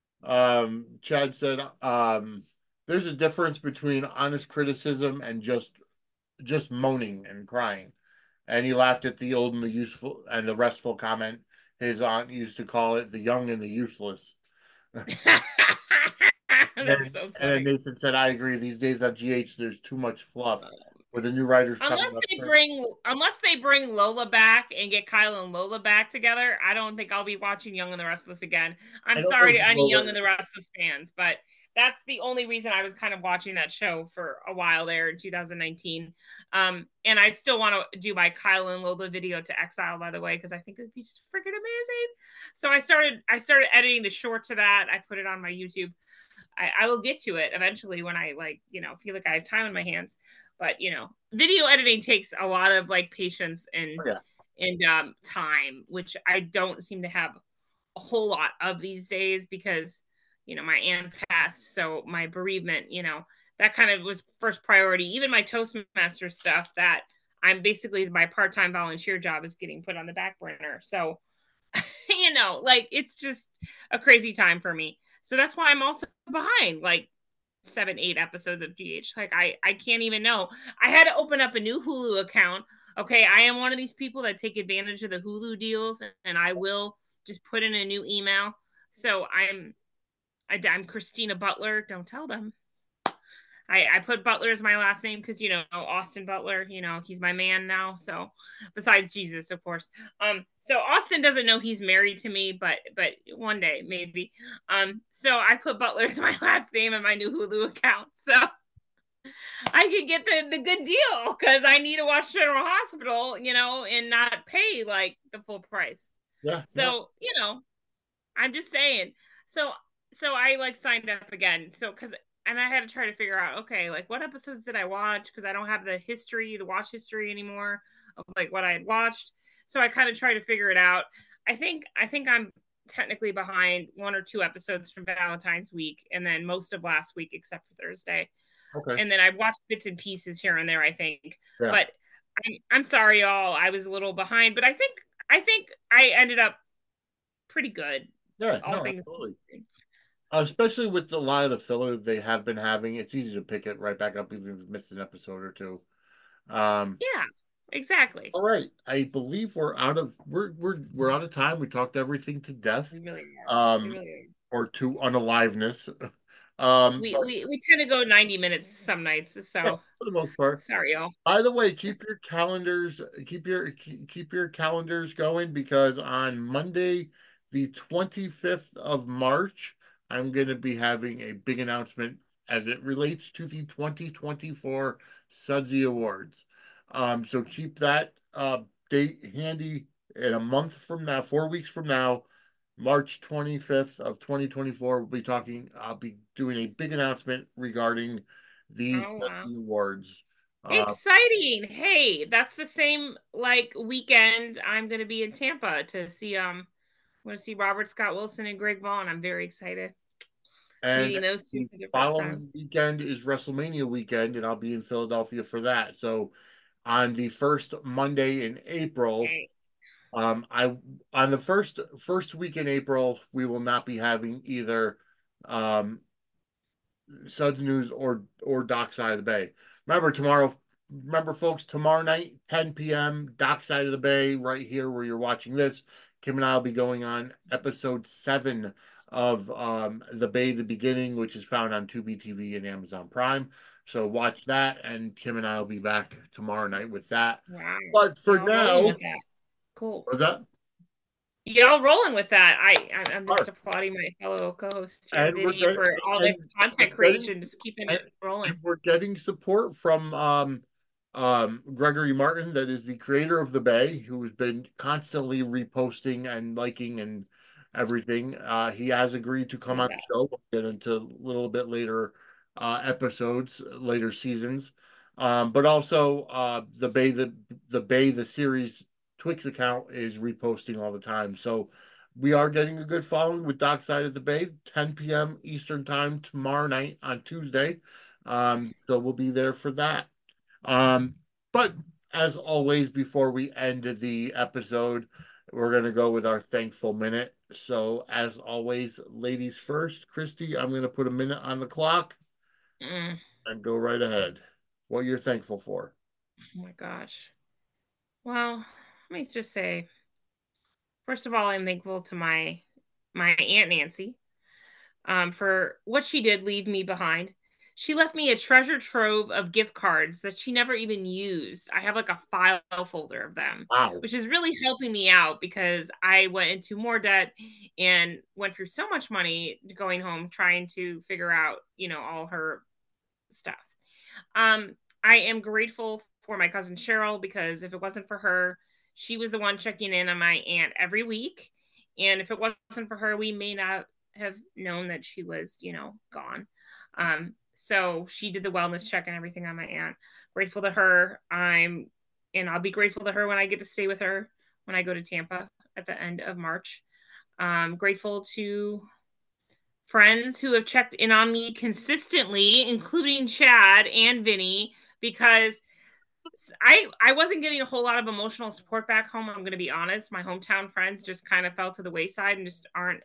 [SPEAKER 1] Chad said, there's a difference between honest criticism and just moaning and crying. And he laughed at the old and the useful and the restful comment his aunt used to call it the young and the useless.
[SPEAKER 2] That's so
[SPEAKER 1] And then
[SPEAKER 2] funny.
[SPEAKER 1] Nathan said, I agree. These days on GH, there's too much fluff with the new writers coming up.
[SPEAKER 2] Unless they bring Lola back and get Kyle and Lola back together, I don't think I'll be watching Young and the Restless again. I'm
[SPEAKER 1] I don't know
[SPEAKER 2] sorry
[SPEAKER 1] who
[SPEAKER 2] to any
[SPEAKER 1] Lola
[SPEAKER 2] Young and the
[SPEAKER 1] is.
[SPEAKER 2] Restless fans, but that's the only reason I was kind of watching that show for a while there in 2019. And I still want to do my Kyle and Lola video to Exile, by the way, because I think it would be just freaking amazing. So I started editing the short to that. I put it on my YouTube. I will get to it eventually when I feel like I have time on my hands. But video editing takes a lot of like patience and
[SPEAKER 1] Oh, yeah.
[SPEAKER 2] time, which I don't seem to have a whole lot of these days because my aunt passed, so my bereavement, that kind of was first priority. Even my Toastmaster stuff that I'm basically my part-time volunteer job is getting put on the back burner. So like it's just a crazy time for me. So that's why I'm also behind like 7, 8 episodes of GH. Like I can't even know. I had to open up a new Hulu account. Okay, I am one of these people that take advantage of the Hulu deals, and I will just put in a new email. So I'm Christina Butler. Don't tell them. I put Butler as my last name because Austin Butler, he's my man now. So besides Jesus, of course. So Austin doesn't know he's married to me, but one day maybe. So I put Butler as my last name in my new Hulu account. So I could get the good deal because I need to watch General Hospital, and not pay like the full price.
[SPEAKER 1] Yeah, no.
[SPEAKER 2] So, I'm just saying. So I like signed up again. And I had to try to figure out, okay, like what episodes did I watch? Because I don't have the watch history anymore of like what I had watched. So I kind of tried to figure it out. I think I'm technically behind one or two episodes from Valentine's week and then most of last week except for Thursday.
[SPEAKER 1] Okay.
[SPEAKER 2] And then I watched bits and pieces here and there, I think.
[SPEAKER 1] Yeah.
[SPEAKER 2] But I'm sorry, y'all. I was a little behind, but I think I ended up pretty good,
[SPEAKER 1] Yeah,
[SPEAKER 2] all
[SPEAKER 1] no,
[SPEAKER 2] things
[SPEAKER 1] absolutely.
[SPEAKER 2] considered.
[SPEAKER 1] Especially with a lot of the filler they have been having, it's easy to pick it right back up even if you missed an episode or two. Um,
[SPEAKER 2] Yeah, exactly.
[SPEAKER 1] all right. I believe we're out of time. We talked everything to death.
[SPEAKER 2] We really are. We
[SPEAKER 1] Um,
[SPEAKER 2] really are.
[SPEAKER 1] or to unaliveness. But
[SPEAKER 2] We tend to go 90 minutes some nights,
[SPEAKER 1] yeah,
[SPEAKER 2] so
[SPEAKER 1] for the most part.
[SPEAKER 2] sorry, y'all.
[SPEAKER 1] By the way, keep your calendars going because on Monday, the 25th of March, I'm going to be having a big announcement as it relates to the 2024 Sudsy Awards. So keep that date handy in a month from now, 4 weeks from now, March 25th of 2024. I'll be doing a big announcement regarding these
[SPEAKER 2] Oh wow.
[SPEAKER 1] Sudsy Awards. Uh,
[SPEAKER 2] Exciting. Hey, that's the same like weekend I'm gonna be in Tampa to see I'm gonna see Robert Scott Wilson and Greg Vaughn. I'm very excited.
[SPEAKER 1] and
[SPEAKER 2] Meeting those two
[SPEAKER 1] the
[SPEAKER 2] for the first time.
[SPEAKER 1] following weekend is WrestleMania weekend, and I'll be in Philadelphia for that. So on the first Monday in April,
[SPEAKER 2] Hey.
[SPEAKER 1] I on the first week in April, we will not be having either um Suds News or Dockside of the Bay. Remember tomorrow, remember folks, tomorrow night, 10 p.m. Dockside of the Bay, right here where you're watching this. Kim and I will be going on episode 7 of The Bay the Beginning, which is found on Tubi TV and Amazon Prime. So watch that, and Kim and I will be back tomorrow night with that.
[SPEAKER 2] Wow.
[SPEAKER 1] But for
[SPEAKER 2] Y'all rolling
[SPEAKER 1] now,
[SPEAKER 2] with that. Cool.
[SPEAKER 1] was that?
[SPEAKER 2] Y'all rolling with that. I'm
[SPEAKER 1] All
[SPEAKER 2] just
[SPEAKER 1] right.
[SPEAKER 2] applauding my fellow co-host here,
[SPEAKER 1] And we're
[SPEAKER 2] Vinny,
[SPEAKER 1] getting
[SPEAKER 2] for all the
[SPEAKER 1] we're
[SPEAKER 2] content
[SPEAKER 1] getting
[SPEAKER 2] creation, just keeping
[SPEAKER 1] and,
[SPEAKER 2] it rolling.
[SPEAKER 1] and we're getting support from Gregory Martin, that is the creator of the Bay, who has been constantly reposting and liking and everything. He has agreed to come
[SPEAKER 2] Love
[SPEAKER 1] on
[SPEAKER 2] that.
[SPEAKER 1] the show. We'll get into a little bit later episodes, later seasons. But also the Bay the series Twix account is reposting all the time. So we are getting a good following with Dockside of the Bay, 10 p.m. Eastern time tomorrow night on Tuesday. So we'll be there for that. But as always, before we end the episode, we're going to go with our thankful minute. So, as always, ladies first. Christy, I'm going to put a minute on the clock
[SPEAKER 2] Mm,
[SPEAKER 1] and go right ahead. What you're thankful for.
[SPEAKER 2] oh my gosh. Well, let me just say, first of all, I'm thankful to my Aunt Nancy, for what she did leave me behind. She left me a treasure trove of gift cards that she never even used. I have like a file folder of them,
[SPEAKER 1] Wow.
[SPEAKER 2] which is really helping me out because I went into more debt and went through so much money going home trying to figure out, all her stuff. Um, I am grateful for my cousin Cheryl because if it wasn't for her, she was the one checking in on my aunt every week. And if it wasn't for her, we may not have known that she was, gone. So she did the wellness check and everything on my aunt. Grateful to her. And I'll be grateful to her when I get to stay with her when I go to Tampa at the end of March. Grateful to friends who have checked in on me consistently, including Chad and Vinny, because I wasn't getting a whole lot of emotional support back home. I'm going to be honest. My hometown friends just kind of fell to the wayside and just aren't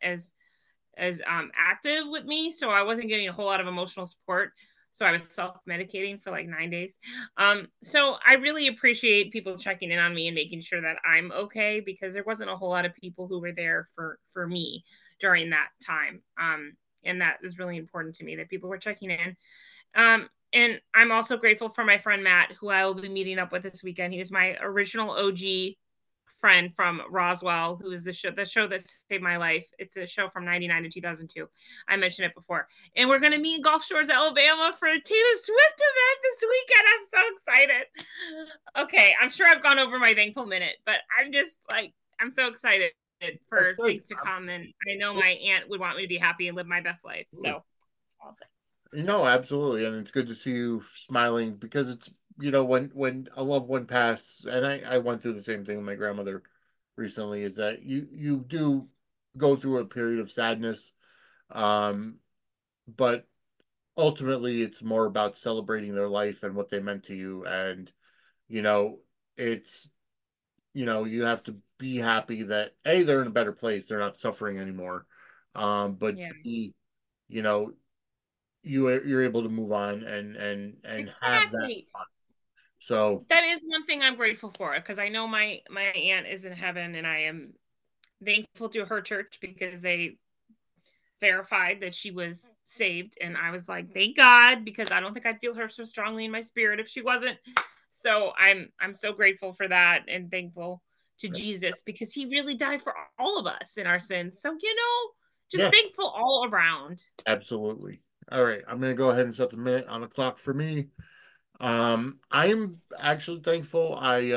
[SPEAKER 2] as active with me, so I wasn't getting a whole lot of emotional support. So I was self-medicating for like 9 days. So I really appreciate people checking in on me and making sure that I'm okay because there wasn't a whole lot of people who were there for me during that time. And that was really important to me that people were checking in. And I'm also grateful for my friend Matt, who I will be meeting up with this weekend. He was my original OG friend from Roswell, who is the show that saved my life. It's a show from '99 to 2002. I mentioned it before. And we're going to meet in Gulf Shores, Alabama for a Taylor Swift event this weekend. I'm so excited. Okay, I'm sure I've gone over my thankful minute, but I'm just like, I'm so excited
[SPEAKER 1] That's
[SPEAKER 2] for
[SPEAKER 1] great.
[SPEAKER 2] things to come. And I know my aunt would want me to be happy and live my best life. So
[SPEAKER 1] Absolutely.
[SPEAKER 2] that's all I'll say.
[SPEAKER 1] No, absolutely, and it's good to see you smiling because it's when a loved one passed, and I went through the same thing with my grandmother recently. Is that you do go through a period of sadness, um, but ultimately it's more about celebrating their life and what they meant to you, and you know it's you have to be happy that A, they're in a better place, they're not suffering anymore, but
[SPEAKER 2] Yeah,
[SPEAKER 1] B, you know you're able to move on and have that
[SPEAKER 2] exactly.
[SPEAKER 1] fun. So
[SPEAKER 2] That is one thing I'm grateful for because I know my aunt is in heaven, and I am thankful to her church because they verified that she was saved, and I was like, thank God, because I don't think I'd feel her so strongly in my spirit if she wasn't. So I'm so grateful for that and thankful to Jesus because he really died for all of us in our sins. So just
[SPEAKER 1] yeah,
[SPEAKER 2] thankful all around.
[SPEAKER 1] absolutely. All right, I'm gonna go ahead and set the minute on the clock for me. I'm actually thankful.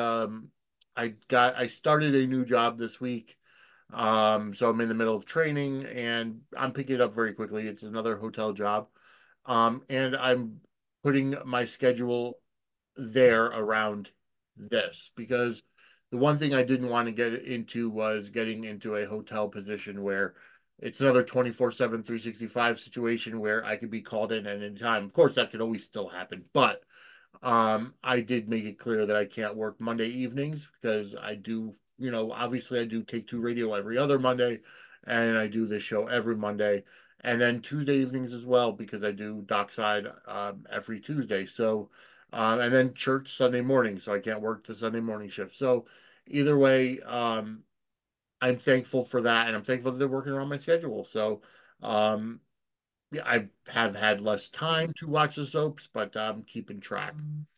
[SPEAKER 1] I started a new job this week. So I'm in the middle of training and I'm picking it up very quickly. It's another hotel job. And I'm putting my schedule there around this because the one thing I didn't want to get into was getting into a hotel position where it's another 24/7, 365 situation where I could be called in at any time. Of course, that could always still happen, but I did make it clear that I can't work Monday evenings because I do, obviously I do Take Two Radio every other Monday, and I do this show every Monday, and then Tuesday evenings as well because I do Dockside every Tuesday. So, and then church Sunday morning, so I can't work the Sunday morning shift. So, either way, I'm thankful for that, and I'm thankful that they're working around my schedule. So, um, yeah, I have had less time to watch the soaps, but I'm keeping track.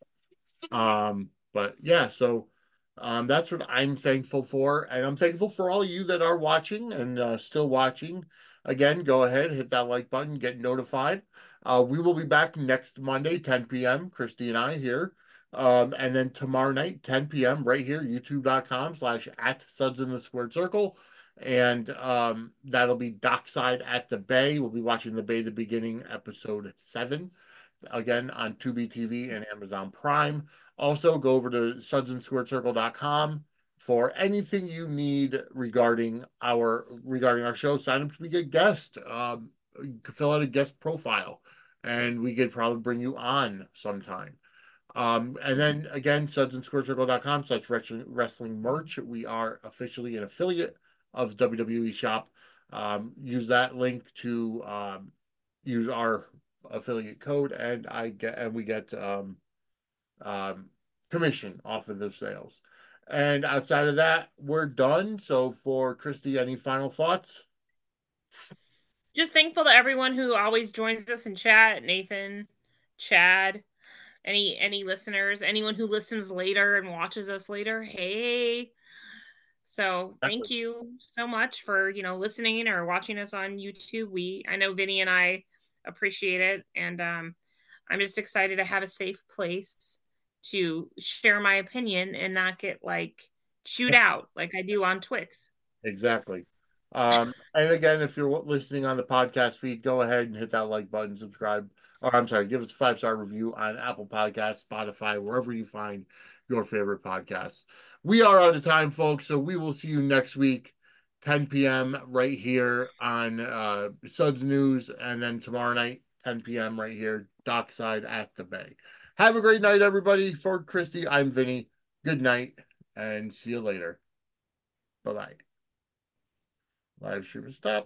[SPEAKER 1] But yeah, so that's what I'm thankful for, and I'm thankful for all you that are watching and still watching. Again, go ahead, hit that like button, get notified. We will be back next Monday, 10 p.m. Christy and I here. And then tomorrow night, 10 p.m. right here, youtube.com/at Suds in the Squared Circle. And that'll be Dockside at the Bay. We'll be watching The Bay, the beginning, episode 7 again on Tubi TV and Amazon Prime. Also, go over to sudsandsquaredcircle.com for anything you need regarding our show. Sign up to be a guest. You can fill out a guest profile, and we could probably bring you on sometime. And then again, sudsandsquaredcircle.com/wrestling merch. We are officially an affiliate of WWE Shop. Use that link to use our affiliate code, and we get um, commission off of the sales. And outside of that, we're done. So for Christy, any final thoughts?
[SPEAKER 2] Just thankful to everyone who always joins us in chat. Nathan, Chad, any listeners, anyone who listens later and watches us later. Hey. So
[SPEAKER 1] Exactly.
[SPEAKER 2] thank you so much for, listening or watching us on YouTube. I know Vinny and I appreciate it. And I'm just excited to have a safe place to share my opinion and not get like chewed out like I do on Twix.
[SPEAKER 1] Exactly. And again, if you're listening on the podcast feed, go ahead and hit that like button, subscribe, or I'm sorry, give us a 5-star review on Apple Podcasts, Spotify, wherever you find your favorite podcasts. We are out of time, folks, so we will see you next week, 10 p.m. right here on Suds News, and then tomorrow night, 10 p.m. right here, Dockside at the Bay. Have a great night, everybody. For Christy, I'm Vinny. Good night, and see you later. Bye bye. Live stream is stopped.